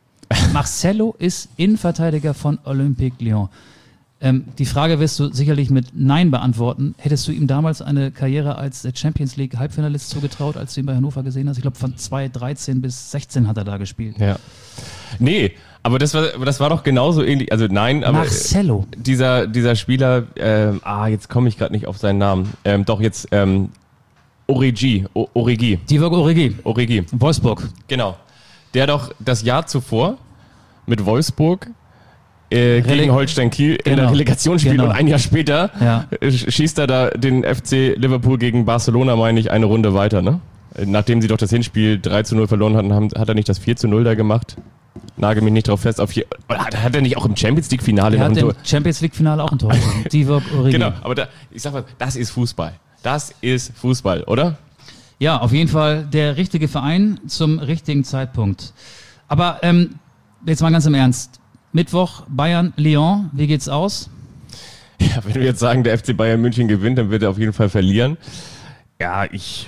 Marcelo ist Innenverteidiger von Olympique Lyon. Ähm, die Frage wirst du sicherlich mit Nein beantworten. Hättest du ihm damals eine Karriere als Champions League Halbfinalist zugetraut, als du ihn bei Hannover gesehen hast? Ich glaube, von zweitausenddreizehn bis sechzehn hat er da gespielt. Ja. Nee, aber das war, das war doch genauso ähnlich. Also nein, aber Marcelo. dieser, dieser Spieler, ähm, ah, jetzt komme ich gerade nicht auf seinen Namen. Ähm, doch jetzt ähm, Origi, O- Origi, Divock Origi, Origi, Wolfsburg. genau. Der doch das Jahr zuvor mit Wolfsburg äh, Rele- gegen Holstein Kiel in Genau. der Relegation spielt Genau. und ein Jahr später Ja. äh, schießt er da den F C Liverpool gegen Barcelona, meine ich, eine Runde weiter, ne? Äh, Nachdem sie doch das Hinspiel drei zu null verloren hatten, haben, hat er nicht das vier zu null da gemacht? Nagel mich nicht drauf fest. Auf hier, oder hat, hat er nicht auch im Champions League Finale Er noch hat ein im Tor? Champions League Finale auch ein Tor geschossen. Divock Origi. Genau, aber da, ich sag mal, das ist Fußball. Das ist Fußball, oder? Ja, auf jeden Fall der richtige Verein zum richtigen Zeitpunkt. Aber ähm, jetzt mal ganz im Ernst. Mittwoch Bayern, Lyon, wie geht's aus? Ja, wenn wir jetzt sagen, der F C Bayern München gewinnt, dann wird er auf jeden Fall verlieren. Ja, ich.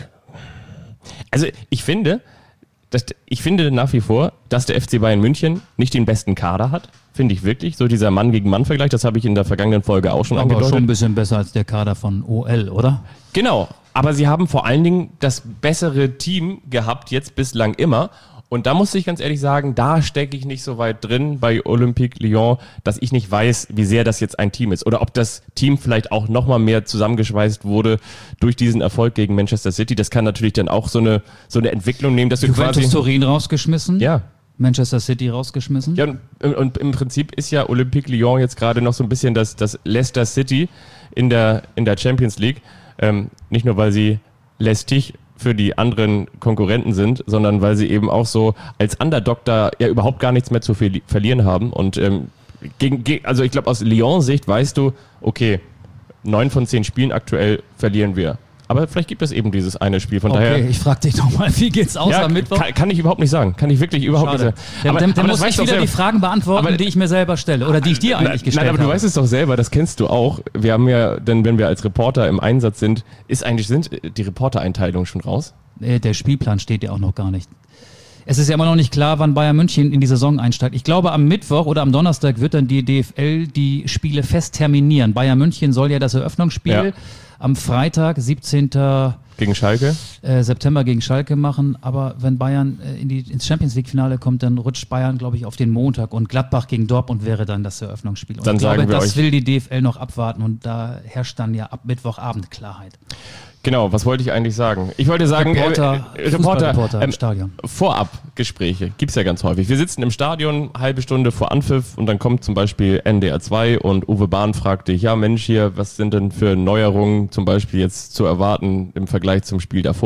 Also ich finde, dass, ich finde nach wie vor, dass der F C Bayern München nicht den besten Kader hat. Finde ich wirklich. So dieser Mann gegen Mann Vergleich, das habe ich in der vergangenen Folge auch schon Aber angedeutet. schon ein bisschen besser als der Kader von O L, oder? Genau. Aber sie haben vor allen Dingen das bessere Team gehabt, jetzt bislang immer. Und da muss ich ganz ehrlich sagen, da stecke ich nicht so weit drin bei Olympique Lyon, dass ich nicht weiß, wie sehr das jetzt ein Team ist. Oder ob das Team vielleicht auch nochmal mehr zusammengeschweißt wurde durch diesen Erfolg gegen Manchester City. Das kann natürlich dann auch so eine, so eine Entwicklung nehmen, dass du Juventus quasi... Turin rausgeschmissen, Ja. Manchester City rausgeschmissen. Ja, und, und im Prinzip ist ja Olympique Lyon jetzt gerade noch so ein bisschen das, das Leicester City in der, in der Champions League. Ähm, nicht nur, weil sie lästig für die anderen Konkurrenten sind, sondern weil sie eben auch so als Underdog da ja überhaupt gar nichts mehr zu verli- verlieren haben. Und ähm, gegen, gegen, also ich glaube, aus Lyon-Sicht weißt du, okay, neun von zehn Spielen aktuell verlieren wir. Aber vielleicht gibt es eben dieses eine Spiel. Von Okay, daher. ich frage dich nochmal, wie geht's aus Ja, am Mittwoch? kann, kann ich überhaupt nicht sagen. Kann ich wirklich überhaupt Schade. nicht Dann, sagen. dann, dann das muss weißt ich du doch wieder selber. die Fragen beantworten, Aber- die ich mir selber stelle oder die ich dir eigentlich Nein, gestellt nein, aber du habe. weißt es doch selber, das kennst du auch. Wir haben ja, denn wenn wir als Reporter im Einsatz sind, ist eigentlich, sind die Reportereinteilungen schon raus? Äh, Der Spielplan steht ja auch noch gar nicht. Es ist ja immer noch nicht klar, wann Bayern München in die Saison einsteigt. Ich glaube, am Mittwoch oder am Donnerstag wird dann die D F L die Spiele fest terminieren. Bayern München soll ja das Eröffnungsspiel Ja. am Freitag, siebzehnten Gegen Schalke? äh, September gegen Schalke machen. Aber wenn Bayern äh, in die, ins Champions League Finale kommt, dann rutscht Bayern, glaube ich, auf den Montag und Gladbach gegen Dortmund wäre dann das Eröffnungsspiel. Und Dann ich glaube, sagen wir das euch- will die D F L noch abwarten und da herrscht dann ja ab Mittwochabend Klarheit. Genau, was wollte ich eigentlich sagen? Ich wollte sagen, Reporter, äh, äh, Fußballreporter im ähm, Stadion. Vorabgespräche gibt's ja ganz häufig. Wir sitzen im Stadion, halbe Stunde vor Anpfiff und dann kommt zum Beispiel N D R zwei und Uwe Bahn fragt dich, ja Mensch hier, was sind denn für Neuerungen zum Beispiel jetzt zu erwarten im Vergleich zum Spiel davor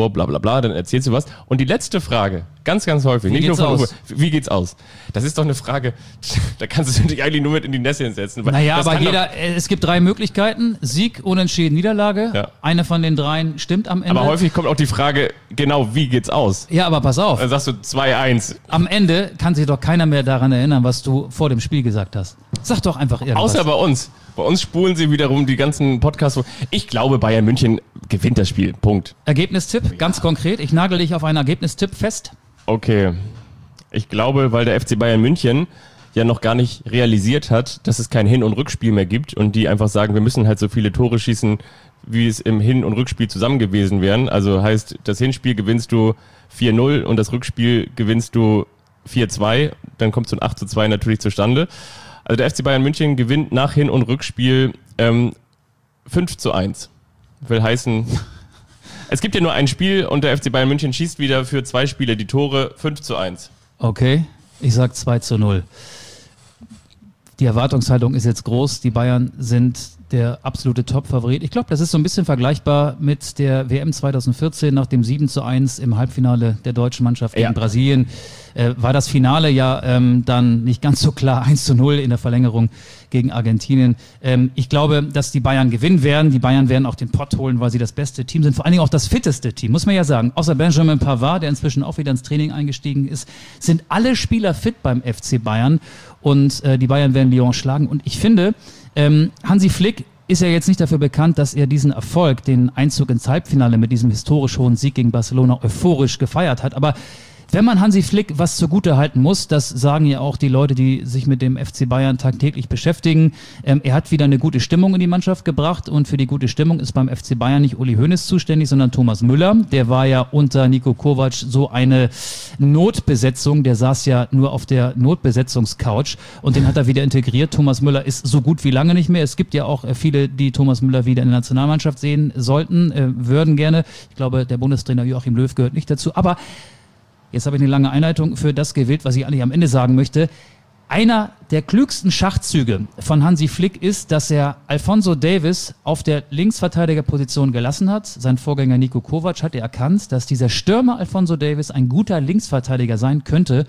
so, bla bla bla, dann erzählst du was. Und die letzte Frage, ganz, ganz häufig, wie nicht nur von aus? Uwe, wie geht's aus? Das ist doch eine Frage, da kannst du dich eigentlich nur mit in die Nässe setzen. Naja, das aber jeder, es gibt drei Möglichkeiten, Sieg, Unentschieden, Niederlage. Ja. Eine von den dreien stimmt am Ende. Aber häufig kommt auch die Frage, genau, wie geht's aus? Ja, aber pass auf. Dann sagst du zwei eins. Am Ende kann sich doch keiner mehr daran erinnern, was du vor dem Spiel gesagt hast. Sag doch einfach irgendwas. Außer bei uns. Bei uns spulen sie wiederum die ganzen Podcasts. Ich glaube, Bayern München gewinnt das Spiel. Punkt. Ergebnistipp, ja. Ganz konkret. Ich nagel dich auf einen Ergebnistipp fest. Okay. Ich glaube, weil der F C Bayern München ja noch gar nicht realisiert hat, dass es kein Hin- und Rückspiel mehr gibt und die einfach sagen, wir müssen halt so viele Tore schießen, wie es im Hin- und Rückspiel zusammen gewesen wären. Also heißt, das Hinspiel gewinnst du vier null und das Rückspiel gewinnst du vier zwei. Dann kommt so ein acht zu zwei natürlich zustande. Also der F C Bayern München gewinnt nach Hin- und Rückspiel ähm, fünf zu eins. Will heißen, es gibt ja nur ein Spiel und der F C Bayern München schießt wieder für zwei Spiele die Tore fünf zu eins. Okay, ich sag zwei zu null. Die Erwartungshaltung ist jetzt groß. Die Bayern sind der absolute Top-Favorit. Ich glaube, das ist so ein bisschen vergleichbar mit der W M zwanzig vierzehn nach dem sieben zu eins im Halbfinale der deutschen Mannschaft gegen ja. Brasilien. Äh, war das Finale ja ähm, dann nicht ganz so klar, eins zu null in der Verlängerung gegen Argentinien. Ähm, ich glaube, dass die Bayern gewinnen werden. Die Bayern werden auch den Pott holen, weil sie das beste Team sind. Vor allen Dingen auch das fitteste Team, muss man ja sagen. Außer Benjamin Pavard, der inzwischen auch wieder ins Training eingestiegen ist, sind alle Spieler fit beim F C Bayern. Und äh, die Bayern werden Lyon schlagen. Und ich finde, ähm, Hansi Flick ist ja jetzt nicht dafür bekannt, dass er diesen Erfolg, den Einzug ins Halbfinale mit diesem historisch hohen Sieg gegen Barcelona euphorisch gefeiert hat. Aber wenn man Hansi Flick was zugute halten muss, das sagen ja auch die Leute, die sich mit dem F C Bayern tagtäglich beschäftigen, ähm, er hat wieder eine gute Stimmung in die Mannschaft gebracht und für die gute Stimmung ist beim F C Bayern nicht Uli Hoeneß zuständig, sondern Thomas Müller. Der war ja unter Niko Kovac so eine Notbesetzung, der saß ja nur auf der Notbesetzungscouch und den hat er wieder integriert. Thomas Müller ist so gut wie lange nicht mehr. Es gibt ja auch äh, viele, die Thomas Müller wieder in der Nationalmannschaft sehen sollten, äh, würden gerne. Ich glaube, der Bundestrainer Joachim Löw gehört nicht dazu, aber jetzt habe ich eine lange Einleitung für das gewählt, was ich eigentlich am Ende sagen möchte. Einer der klügsten Schachzüge von Hansi Flick ist, dass er Alphonso Davies auf der Linksverteidigerposition gelassen hat. Sein Vorgänger Niko Kovac hatte erkannt, dass dieser Stürmer Alphonso Davies ein guter Linksverteidiger sein könnte.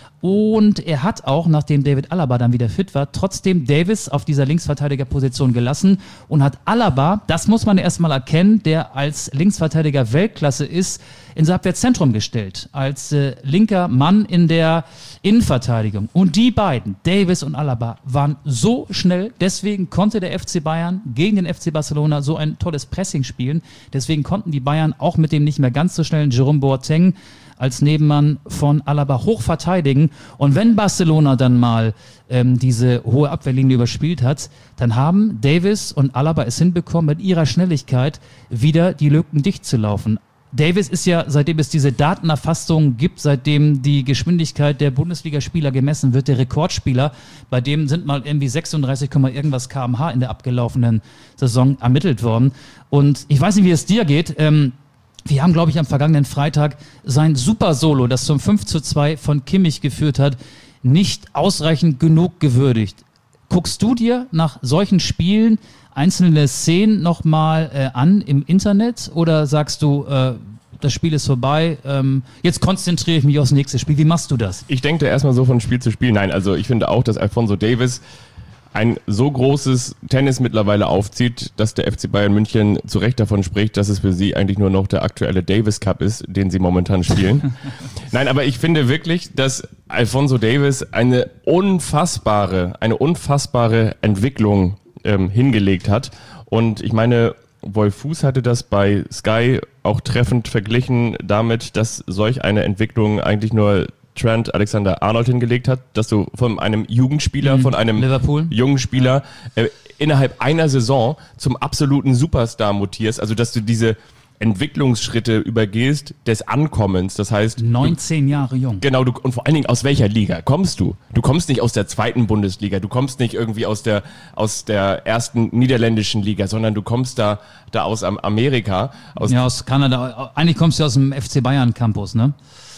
Und er hat auch, nachdem David Alaba dann wieder fit war, trotzdem Davies auf dieser Linksverteidigerposition gelassen und hat Alaba, das muss man erstmal erkennen, der als Linksverteidiger Weltklasse ist, ins Abwehrzentrum gestellt, als äh, linker Mann in der Innenverteidigung. Und die beiden, Davies und Alaba, waren so schnell, deswegen konnte der F C Bayern gegen den F C Barcelona so ein tolles Pressing spielen. Deswegen konnten die Bayern auch mit dem nicht mehr ganz so schnellen Jerome Boateng als Nebenmann von Alaba hoch verteidigen. Und wenn Barcelona dann mal ähm, diese hohe Abwehrlinie überspielt hat, dann haben Davies und Alaba es hinbekommen, mit ihrer Schnelligkeit wieder die Lücken dicht zu laufen. Davies ist ja, seitdem es diese Datenerfassung gibt, seitdem die Geschwindigkeit der Bundesligaspieler gemessen wird, der Rekordspieler, bei dem sind mal irgendwie sechsunddreißig, irgendwas Kilometer pro Stunde in der abgelaufenen Saison ermittelt worden. Und ich weiß nicht, wie es dir geht, ähm, wir haben, glaube ich, am vergangenen Freitag sein Super-Solo, das zum fünf zu zwei von Kimmich geführt hat, nicht ausreichend genug gewürdigt. Guckst du dir nach solchen Spielen einzelne Szenen nochmal äh, an im Internet oder sagst du, äh, das Spiel ist vorbei, ähm, jetzt konzentriere ich mich aufs nächste Spiel. Wie machst du das? Ich denke da erstmal so von Spiel zu Spiel. Nein, also ich finde auch, dass Alphonso Davies ein so großes Tennis mittlerweile aufzieht, dass der F C Bayern München zu Recht davon spricht, dass es für sie eigentlich nur noch der aktuelle Davis Cup ist, den sie momentan spielen. Nein, aber ich finde wirklich, dass Alphonso Davies eine unfassbare, eine unfassbare Entwicklung ähm, hingelegt hat. Und ich meine, Wolf Fuß hatte das bei Sky auch treffend verglichen damit, dass solch eine Entwicklung eigentlich nur Trent Alexander-Arnold hingelegt hat, dass du von einem Jugendspieler, mhm. von einem Liverpool. jungen Spieler äh, innerhalb einer Saison zum absoluten Superstar mutierst, also dass du diese Entwicklungsschritte übergehst des Ankommens, das heißt neunzehn Jahre jung. Genau, du, und vor allen Dingen aus welcher Liga kommst du? Du kommst nicht aus der zweiten Bundesliga, du kommst nicht irgendwie aus der aus der ersten niederländischen Liga, sondern du kommst da da aus Amerika, aus ja, aus Kanada. Eigentlich kommst du aus dem F C Bayern Campus, ne?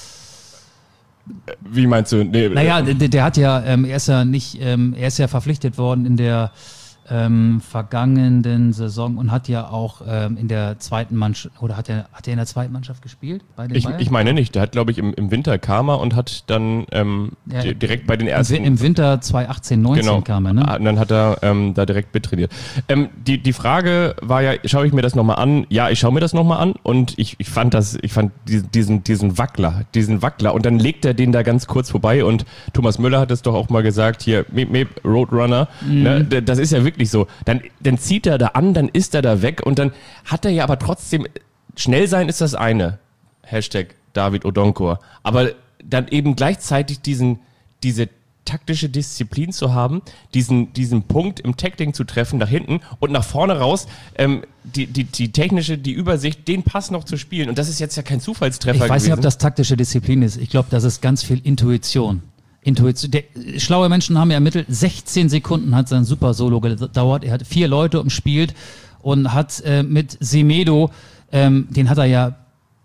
Wie meinst du? Nee, naja, der, der hat ja, ähm, er ist ja nicht, ähm, er ist ja verpflichtet worden in der ähm, vergangenen Saison und hat ja auch ähm, in der zweiten Mannschaft, oder hat er, hat er in der zweiten Mannschaft gespielt? Bei den Ich, Bayern? ich meine nicht. Der hat, glaube ich, im, im Winter kam er und hat dann ähm, Ja, di- direkt bei den ersten... Im Winter zwanzig achtzehn neunzehn Genau. kam er, ne? Ah, und dann hat er ähm, da direkt mittrainiert. Ähm, die, die Frage war ja, schaue ich mir das nochmal an? Ja, ich schaue mir das nochmal an und ich, ich fand das, ich fand diesen, diesen, diesen Wackler, diesen Wackler und dann legt er den da ganz kurz vorbei und Thomas Müller hat es doch auch mal gesagt, hier, Meep Meep, Roadrunner, Mhm. ne, d- das ist ja wirklich so. Dann, dann zieht er da an, dann ist er da weg und dann hat er ja aber trotzdem, schnell sein ist das eine, Hashtag David Odonkor, aber dann eben gleichzeitig diesen, diese taktische Disziplin zu haben, diesen, diesen Punkt im Tackling zu treffen nach hinten und nach vorne raus, ähm, die, die, die technische, die Übersicht, den Pass noch zu spielen. Und das ist jetzt ja kein Zufallstreffer Ich weiß nicht, ob gewesen. das taktische Disziplin ist. Ich glaube, das ist ganz viel Intuition. Intuition. Der, schlaue Menschen haben ja ermittelt, sechzehn Sekunden hat sein Super-Solo gedauert. Er hat vier Leute umspielt und hat äh, mit Semedo, ähm, den hat er ja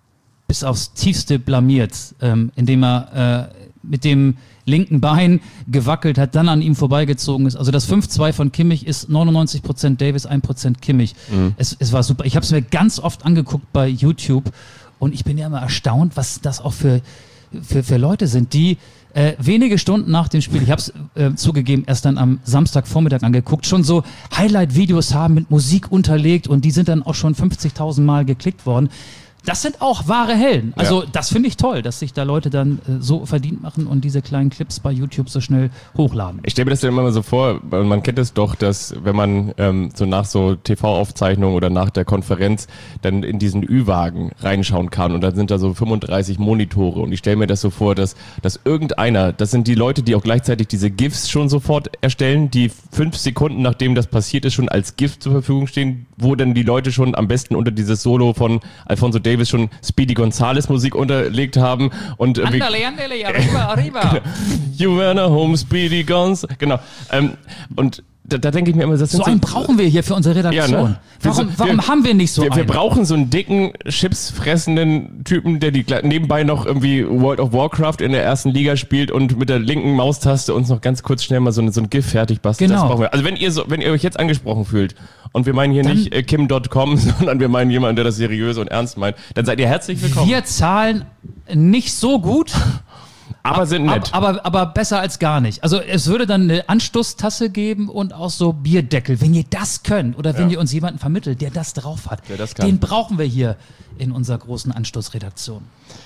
bis aufs Tiefste blamiert, ähm, indem er äh, mit dem linken Bein gewackelt hat, dann an ihm vorbeigezogen ist. Also das fünf zwei von Kimmich ist neunundneunzig Prozent Davis, ein Prozent Kimmich. Mhm. Es, es war super. Ich habe es mir ganz oft angeguckt bei YouTube und ich bin ja immer erstaunt, was das auch für, für, für Leute sind, die äh, wenige Stunden nach dem Spiel, ich habe es äh, zugegeben, erst dann am Samstagvormittag angeguckt, schon so Highlight-Videos haben mit Musik unterlegt und die sind dann auch schon fünfzigtausend Mal geklickt worden. Das sind auch wahre Helden. Also Ja. das finde ich toll, dass sich da Leute dann äh, so verdient machen und diese kleinen Clips bei YouTube so schnell hochladen. Ich stelle mir das dann immer mal so vor, weil man kennt es doch, dass wenn man ähm, so nach so T V-Aufzeichnungen oder nach der Konferenz dann in diesen Ü-Wagen reinschauen kann und dann sind da so fünfunddreißig Monitore und ich stelle mir das so vor, dass, dass irgendeiner, das sind die Leute, die auch gleichzeitig diese GIFs schon sofort erstellen, die fünf Sekunden nachdem das passiert ist schon als GIF zur Verfügung stehen, wo dann die Leute schon am besten unter dieses Solo von Alfonso Davis schon Speedy Gonzales Musik unterlegt haben und irgendwie Andale, andale, arriba, arriba. You were home, Speedy Guns. Genau. Ähm, und da, da denke ich mir immer, das sind So einen brauchen wir hier für unsere Redaktion. Ja, ne? Warum, Wir- warum wir- haben wir nicht so wir, wir einen? brauchen so einen dicken, chipsfressenden Typen, der die gle- nebenbei noch irgendwie World of Warcraft in der ersten Liga spielt und mit der linken Maustaste uns noch ganz kurz schnell mal so, eine, so ein GIF fertig bastelt. Genau. Das brauchen wir. Also wenn ihr so, wenn ihr euch jetzt angesprochen fühlt und wir meinen hier Dann- nicht äh, Kim Punkt com, sondern wir meinen jemanden, der das seriös und ernst meint, dann seid ihr herzlich willkommen. Wir zahlen nicht so gut, aber sind nett. aber, aber, aber besser als gar nicht. Also es würde dann eine Anstoßtasse geben und auch so Bierdeckel. Wenn ihr das könnt oder wenn Ja. ihr uns jemanden vermittelt, der das drauf hat, Der das kann. den brauchen wir hier in unserer großen Anstoßredaktion.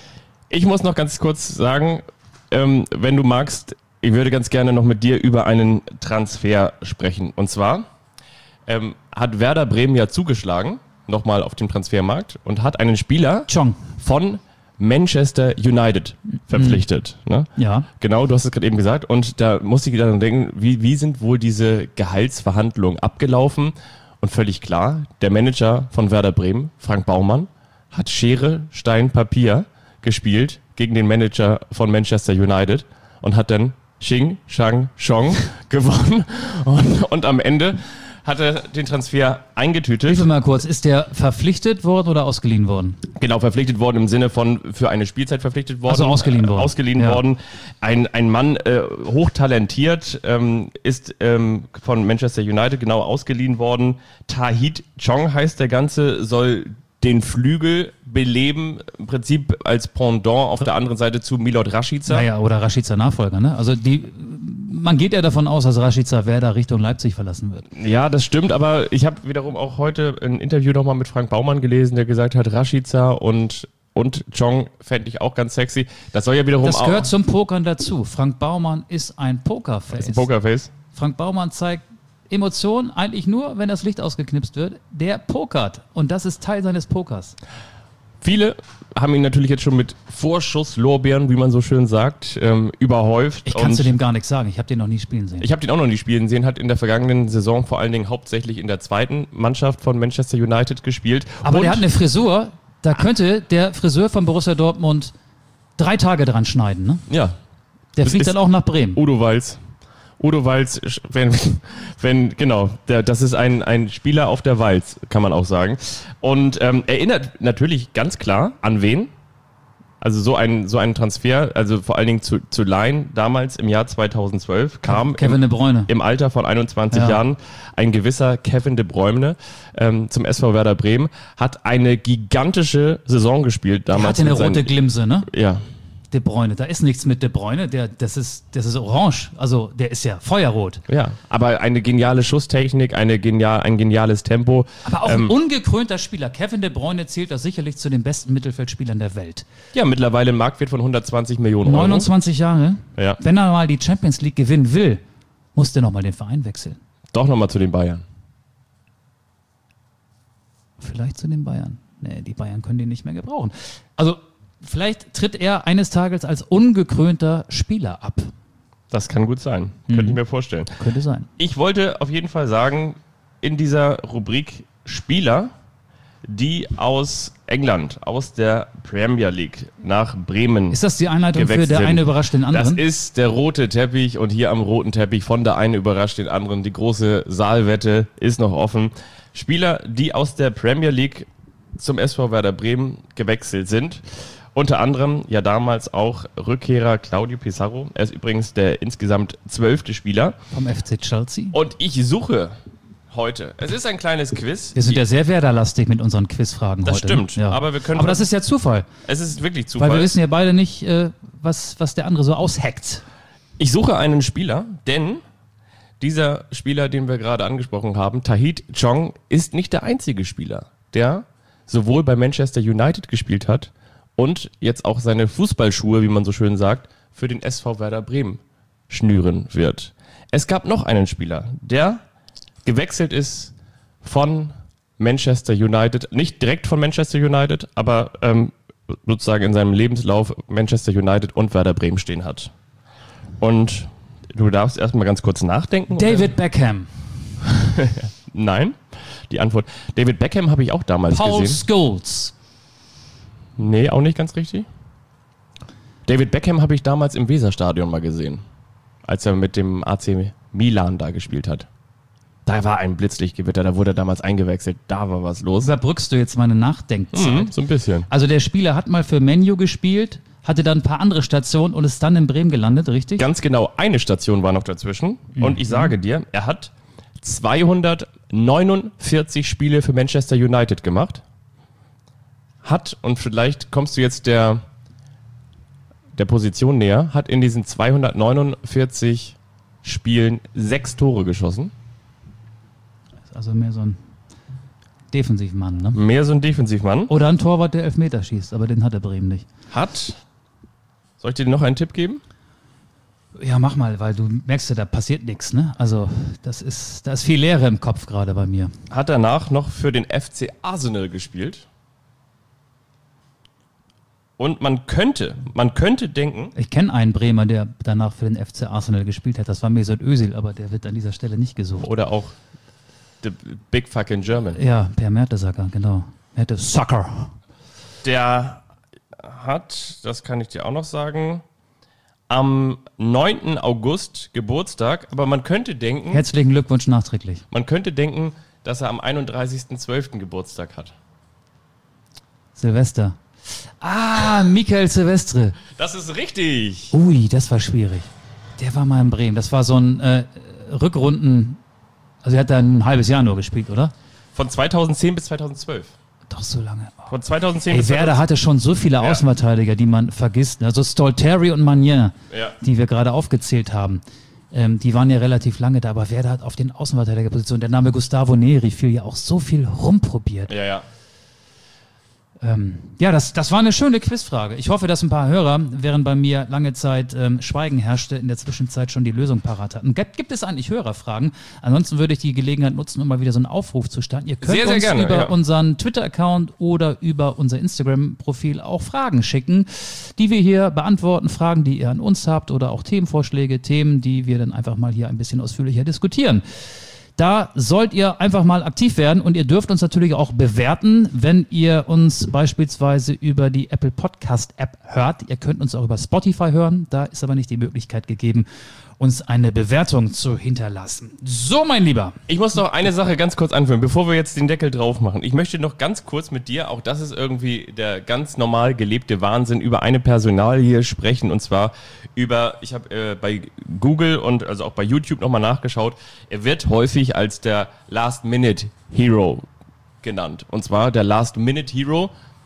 Ich muss noch ganz kurz sagen, ähm, wenn du magst, ich würde ganz gerne noch mit dir über einen Transfer sprechen. Und zwar ähm, hat Werder Bremen ja zugeschlagen, nochmal auf dem Transfermarkt, und hat einen Spieler Chong. von Manchester United verpflichtet. Ne? Ja. Genau, du hast es gerade eben gesagt. Und da musste ich dann denken, wie, wie sind wohl diese Gehaltsverhandlungen abgelaufen? Und völlig klar, der Manager von Werder Bremen, Frank Baumann, hat Schere, Stein, Papier gespielt gegen den Manager von Manchester United und hat dann Xing, Shang, Chong gewonnen. Und, und am Ende hat er den Transfer eingetütet. Hilfe mal kurz, ist der verpflichtet worden oder ausgeliehen worden? Genau, verpflichtet worden im Sinne von für eine Spielzeit verpflichtet worden. Also ausgeliehen worden. Äh, ausgeliehen Ja. worden. Ein, ein Mann, äh, hochtalentiert, ähm, ist ähm, von Manchester United genau ausgeliehen worden. Tahith Chong heißt der Ganze, soll den Flügel beleben, im Prinzip als Pendant auf der anderen Seite zu Milot Rashica. Naja, oder Rashica Nachfolger, ne? Also die, man geht ja davon aus, dass Rashica Werder Richtung Leipzig verlassen wird. Ja, das stimmt, aber ich habe wiederum auch heute ein Interview nochmal mit Frank Baumann gelesen, der gesagt hat, Rashica und und Chong fände ich auch ganz sexy. Das soll ja wiederum Das auch... gehört zum Pokern dazu. Frank Baumann ist ein Pokerface. ist ein Pokerface. Frank Baumann zeigt Emotionen eigentlich nur, wenn das Licht ausgeknipst wird. Der pokert. Und das ist Teil seines Pokers. Viele haben ihn natürlich jetzt schon mit Vorschusslorbeeren, wie man so schön sagt, ähm, überhäuft. Ich kann Und zu dem gar nichts sagen. Ich habe den noch nie spielen sehen. ich habe den auch noch nie spielen sehen, hat in der vergangenen Saison vor allen Dingen hauptsächlich in der zweiten Mannschaft von Manchester United gespielt. Aber Und der hat eine Frisur, da könnte der Friseur von Borussia Dortmund drei Tage dran schneiden. Ne? ja, Der Das fliegt ist- dann auch nach Bremen. Udo Walz. Udo Walz, wenn, wenn genau, der, das ist ein, ein Spieler auf der Walz, kann man auch sagen. Und ähm, erinnert natürlich ganz klar an wen? Also so ein, so ein Transfer, also vor allen Dingen zu, zu Laien damals im Jahr zweitausendzwölf kam Kevin im, De Bruyne. im Alter von einundzwanzig Ja. Jahren ein gewisser Kevin De Bruyne ähm, zum S V Werder Bremen, hat eine gigantische Saison gespielt Der damals. hatte eine mit seinen- rote Glimse, ne? Ja, De Bruyne. Da ist nichts mit De Bruyne. Der, das ist, das ist orange. Also der ist ja feuerrot. ja, aber eine geniale Schusstechnik, eine genial, ein geniales Tempo. Aber auch Ähm, ein ungekrönter Spieler. Kevin De Bruyne zählt da sicherlich zu den besten Mittelfeldspielern der Welt. Ja, mittlerweile ein Marktwert von hundertzwanzig Millionen Euro. neunundzwanzig Jahre. Ja. Wenn er mal die Champions League gewinnen will, muss der nochmal den Verein wechseln. Doch nochmal zu den Bayern. Vielleicht zu den Bayern. Nee, die Bayern können den nicht mehr gebrauchen. Also vielleicht tritt er eines Tages als ungekrönter Spieler ab. Das kann gut sein. Könnte ich mir vorstellen. Könnte sein. Ich wollte auf jeden Fall sagen, in dieser Rubrik Spieler, die aus England, aus der Premier League nach Bremen. Ist das die Einleitung für gewechselt der sind. eine überrascht den Das anderen? ist der rote Teppich und hier am roten Teppich von der einen überrascht den anderen. Die große Saalwette ist noch offen. Spieler, die aus der Premier League zum S V Werder Bremen gewechselt sind. Unter anderem ja damals auch Rückkehrer Claudio Pizarro. Er ist übrigens der insgesamt zwölfte Spieler. Vom F C Chelsea. Und ich suche heute. Es ist ein kleines Quiz. Wir sind ja sehr werderlastig mit unseren Quizfragen Das heute. stimmt, Ne? Ja. aber wir können- Aber das ist ja Zufall. Es ist wirklich Zufall. Weil wir wissen ja beide nicht, äh, was, was der andere so aushackt. Ich suche einen Spieler, denn dieser Spieler, den wir gerade angesprochen haben, Tahith Chong, ist nicht der einzige Spieler, der sowohl bei Manchester United gespielt hat und jetzt auch seine Fußballschuhe, wie man so schön sagt, für den S V Werder Bremen schnüren wird. Es gab noch einen Spieler, der gewechselt ist von Manchester United, nicht direkt von Manchester United, aber ähm, sozusagen in seinem Lebenslauf Manchester United und Werder Bremen stehen hat. Und du darfst erstmal ganz kurz nachdenken. David Beckham. Nein. Die Antwort. David Beckham habe ich auch damals Paul gesehen. Scholes. Nee, auch nicht ganz richtig. David Beckham habe ich damals im Weserstadion mal gesehen, als er mit dem A C Milan da gespielt hat. Da war ein Blitzlichtgewitter, da wurde er damals eingewechselt, da war was los. Überbrückst du jetzt meine Nachdenkzeit? Mhm, so ein bisschen. Also der Spieler hat mal für Menu gespielt, hatte dann ein paar andere Stationen und ist dann in Bremen gelandet, richtig? Ganz genau, eine Station war noch dazwischen. Und ich sage dir, er hat zweihundertneunundvierzig Spiele für Manchester United gemacht. Hat, und vielleicht kommst du jetzt der, der Position näher, hat in diesen zweihundertneunundvierzig Spielen sechs Tore geschossen. Also mehr so ein Defensivmann, ne? Mehr so ein Defensivmann. Oder ein Torwart, der Elfmeter schießt, aber den hatte Bremen nicht. Hat, soll ich dir noch einen Tipp geben? Ja, mach mal, weil du merkst ja, da passiert nichts, ne? Also das ist, da ist viel Leere im Kopf gerade bei mir. Hat danach noch für den F C Arsenal gespielt. Und man könnte, man könnte denken, Ich kenne einen Bremer, der danach für den F C Arsenal gespielt hat. Das war Mesut Özil, aber der wird an dieser Stelle nicht gesucht. oder auch the big fucking German. Ja, Per Mertesacker, genau. Mertesacker. Der hat, das kann ich dir auch noch sagen, am neunten August Geburtstag, aber man könnte denken, Herzlichen Glückwunsch nachträglich. man könnte denken, dass er am einunddreißigsten zwölften Geburtstag hat. Silvester. Ah, Michael Silvestre. Das ist richtig. Ui, das war schwierig. Der war mal in Bremen. Das war so ein äh, Rückrunden. Also er hat da ein halbes Jahr nur gespielt, oder? Von zweitausendzehn bis zweitausendzwölf. Doch so lange. Oh. Von zweitausendzehn Ey, bis Werder hatte schon so viele Ja. Außenverteidiger, die man vergisst. Also Stolteri und Magnin, Ja. die wir gerade aufgezählt haben, ähm, die waren ja relativ lange da. Aber Werder hat auf den Außenverteidigerpositionen, der Name Gustavo Neri fiel ja auch so viel rumprobiert. Ja, ja. Ähm, ja, das, das war eine schöne Quizfrage. Ich hoffe, dass ein paar Hörer, während bei mir lange Zeit ähm, Schweigen herrschte, in der Zwischenzeit schon die Lösung parat hatten. Gibt, gibt es eigentlich Hörerfragen? Ansonsten würde ich die Gelegenheit nutzen, um mal wieder so einen Aufruf zu starten. Ihr könnt Sehr, sehr uns gerne, über ja. unseren Twitter-Account oder über unser Instagram-Profil auch Fragen schicken, die wir hier beantworten. Fragen, die ihr an uns habt oder auch Themenvorschläge, Themen, die wir dann einfach mal hier ein bisschen ausführlicher diskutieren. Da sollt ihr einfach mal aktiv werden und ihr dürft uns natürlich auch bewerten, wenn ihr uns beispielsweise über die Apple Podcast App hört. Ihr könnt uns auch über Spotify hören, da ist aber nicht die Möglichkeit gegeben, uns eine Bewertung zu hinterlassen. So, mein Lieber. Ich muss noch eine Sache ganz kurz anführen, bevor wir jetzt den Deckel drauf machen. Ich möchte noch ganz kurz mit dir, auch das ist irgendwie der ganz normal gelebte Wahnsinn, über eine Personalie sprechen. Und zwar über, ich habe äh, bei Google und also auch bei YouTube nochmal nachgeschaut, er wird häufig als der Last-Minute-Hero genannt. Und zwar der Last-Minute-Hero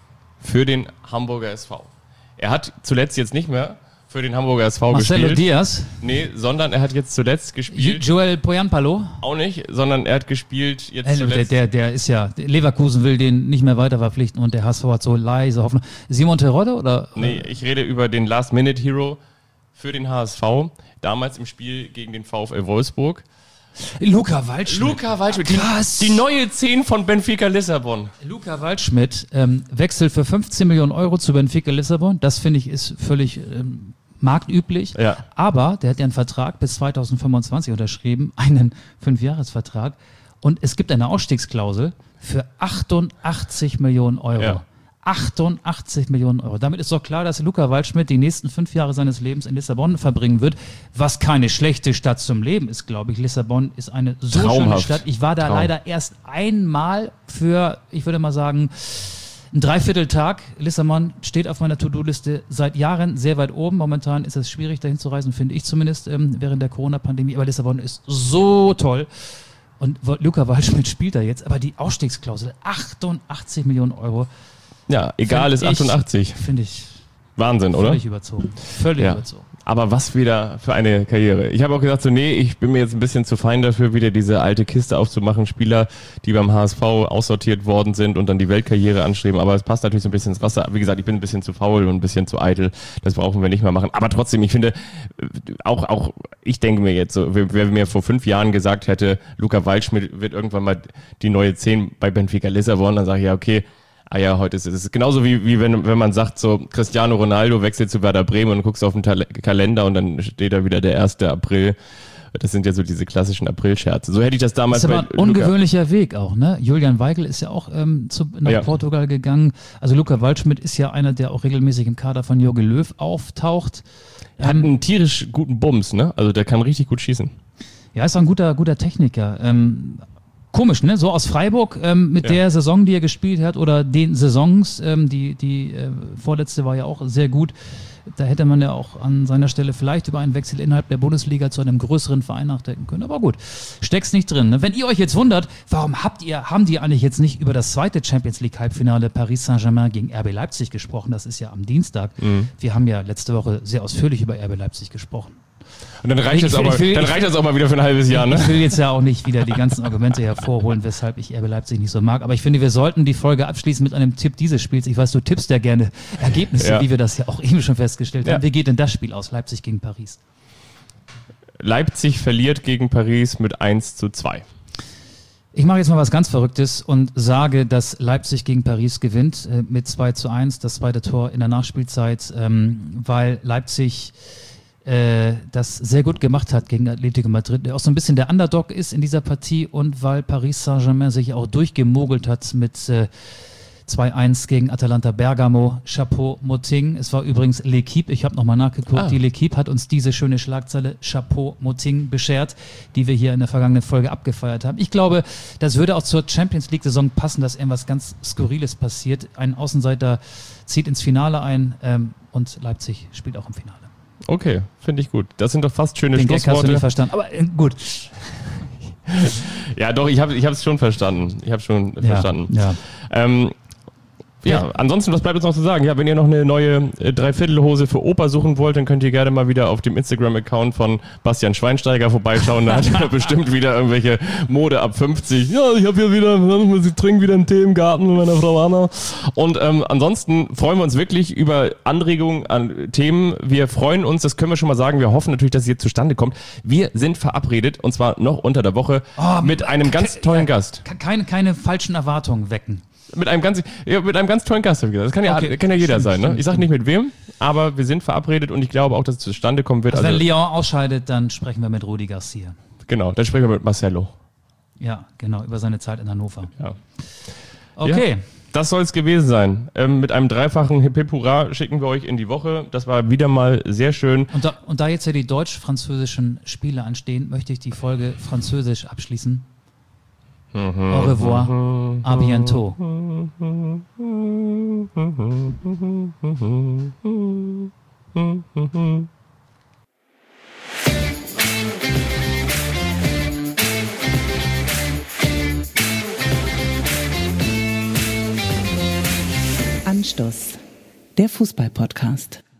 für den Hamburger S V. Er hat zuletzt jetzt nicht mehr für den Hamburger S V Marcelo gespielt. Diaz. Nee, sondern er hat jetzt zuletzt gespielt. Joel Poyanpalo. Auch nicht, sondern er hat gespielt jetzt Äh, zuletzt. der, der, der ist ja, Leverkusen will den nicht mehr weiter verpflichten und der H S V hat so leise Hoffnung. Simon Terodde oder? Nee, ich rede über den Last-Minute-Hero für den H S V. Damals im Spiel gegen den VfL Wolfsburg. Luca Waldschmidt. Luca Waldschmidt, die, Krass. die neue zehn von Benfica Lissabon. Luca Waldschmidt ähm, wechselt für fünfzehn Millionen Euro zu Benfica Lissabon. Das finde ich ist völlig ähm, marktüblich. Ja. Aber der hat ja einen Vertrag bis zweitausendfünfundzwanzig unterschrieben, einen Fünfjahresvertrag. Und es gibt eine Ausstiegsklausel für achtundachtzig Millionen Euro. Ja. achtundachtzig Millionen Euro. Damit ist doch klar, dass Luca Waldschmidt die nächsten fünf Jahre seines Lebens in Lissabon verbringen wird, was keine schlechte Stadt zum Leben ist, glaube ich. Lissabon ist eine so schöne Traumhaft. Stadt. Ich war da Traum. leider erst einmal für, ich würde mal sagen, ein Dreivierteltag. Lissabon steht auf meiner To-Do-Liste seit Jahren sehr weit oben. Momentan ist es schwierig, dahin zu reisen, finde ich zumindest, ähm, während der Corona-Pandemie. Aber Lissabon ist so toll. Und Luca Waldschmidt spielt da jetzt. Aber die Ausstiegsklausel, achtundachtzig Millionen Euro, Ja, egal ist Find ich- achtundachtzig. finde ich Wahnsinn, oder? völlig überzogen. Völlig Ja. überzogen. Aber was wieder für eine Karriere. Ich habe auch gesagt, so nee, ich bin mir jetzt ein bisschen zu fein dafür, wieder diese alte Kiste aufzumachen. Spieler, die beim H S V aussortiert worden sind und dann die Weltkarriere anstreben. Aber es passt natürlich so ein bisschen ins Wasser. Wie gesagt, ich bin ein bisschen zu faul und ein bisschen zu eitel. Das brauchen wir nicht mehr machen. Aber trotzdem, ich finde, auch, auch ich denke mir jetzt so, wer, wer mir vor fünf Jahren gesagt hätte, Luca Waldschmidt wird irgendwann mal die neue zehn bei Benfica Lissabon, dann sage ich ja, okay, ah ja, heute ist es. Es ist genauso wie, wie wenn, wenn man sagt, so Cristiano Ronaldo wechselt zu Werder Bremen und guckst auf den Tal- Kalender und dann steht da wieder der erste April. Das sind ja so diese klassischen Aprilscherze. So hätte ich das damals Das ist aber bei ein ungewöhnlicher Weg auch, ne? Julian Weigl ist ja auch ähm, zu, nach Ja. Portugal gegangen. Also Luca Waldschmidt ist ja einer, der auch regelmäßig im Kader von Jogi Löw auftaucht. Er hat einen tierisch guten Bums, ne? Also der kann richtig gut schießen. Ja, ist auch ein guter, guter Techniker. Ähm, komisch, ne? So aus Freiburg ähm, mit Ja. der Saison, die er gespielt hat oder den Saisons, ähm, die, die äh, vorletzte war ja auch sehr gut. Da hätte man ja auch an seiner Stelle vielleicht über einen Wechsel innerhalb der Bundesliga zu einem größeren Verein nachdenken können. Aber gut, steckt's nicht drin. Ne? Wenn ihr euch jetzt wundert, warum habt ihr, haben die eigentlich jetzt nicht über das zweite Champions League Halbfinale Paris Saint-Germain gegen R B Leipzig gesprochen? Das ist ja am Dienstag. Mhm. Wir haben ja letzte Woche sehr ausführlich über R B Leipzig gesprochen. Und dann reicht Ich- das ich- aber, ich will- dann ich- reicht das auch mal wieder für ein halbes Jahr, ne? Ich will jetzt ja auch nicht wieder die ganzen Argumente hervorholen, weshalb ich R B Leipzig nicht so mag. Aber ich finde, wir sollten die Folge abschließen mit einem Tipp dieses Spiels. Ich weiß, du tippst ja gerne Ergebnisse, Ja. wie wir das ja auch eben schon festgestellt Ja. haben. Wie geht denn das Spiel aus? Leipzig gegen Paris? Leipzig verliert gegen Paris mit eins zu zwei. Ich mache jetzt mal was ganz Verrücktes und sage, dass Leipzig gegen Paris gewinnt äh, mit zwei zu eins, das zweite Tor in der Nachspielzeit, ähm, weil Leipzig äh, das sehr gut gemacht hat gegen Atletico Madrid, der auch so ein bisschen der Underdog ist in dieser Partie und weil Paris Saint-Germain sich auch durchgemogelt hat mit äh, zwei eins gegen Atalanta Bergamo. Chapeau Moting. Es war übrigens L'Equipe. Ich habe nochmal nachgeguckt. Ah. Die L'Equipe hat uns diese schöne Schlagzeile Chapeau Moting beschert, die wir hier in der vergangenen Folge abgefeiert haben. Ich glaube, das würde auch zur Champions League-Saison passen, dass irgendwas ganz Skurriles passiert. Ein Außenseiter zieht ins Finale ein ähm, und Leipzig spielt auch im Finale. Okay, finde ich gut. Das sind doch fast schöne Den Gag hast du Schlussworte. nicht verstanden. Aber äh, gut. Ja, doch, ich habe ich es schon verstanden. Ich habe schon verstanden. Ja. Ähm, ja, Ja. ansonsten, was bleibt uns noch zu sagen? Ja, wenn ihr noch eine neue äh, Dreiviertelhose für Opa suchen wollt, dann könnt ihr gerne mal wieder auf dem Instagram-Account von Bastian Schweinsteiger vorbeischauen. Da hat er bestimmt wieder irgendwelche Mode ab fünfzig. Ja, ich habe hier wieder, ich trinke wieder einen Tee im Garten mit meiner Frau Anna. Und ähm, ansonsten freuen wir uns wirklich über Anregungen an Themen. Wir freuen uns, das können wir schon mal sagen. Wir hoffen natürlich, dass es hier zustande kommt. Wir sind verabredet, und zwar noch unter der Woche, Oh, mit einem ganz tollen Gast. Keine, keine falschen Erwartungen wecken. Mit einem ganz, ja, mit einem ganz tollen Gast, habe ich gesagt. Das kann ja, Okay. kann ja jeder Stimmt, sein, ne? stimmt, Ich sage nicht mit wem, aber wir sind verabredet und ich glaube auch, dass es zustande kommen wird. Also Also, wenn Lyon ausscheidet, dann sprechen wir mit Rudi Garcia. genau, dann sprechen wir mit Marcelo. Ja, genau, über seine Zeit in Hannover. Ja. Okay, das soll es gewesen sein. Ähm, mit einem dreifachen Hip Hip Hurra schicken wir euch in die Woche. Das war wieder mal sehr schön. Und da, und da jetzt ja die deutsch-französischen Spiele anstehen, möchte ich die Folge französisch abschließen. Mhm. Au revoir, à bientôt. Anstoß, der Fußball-Podcast.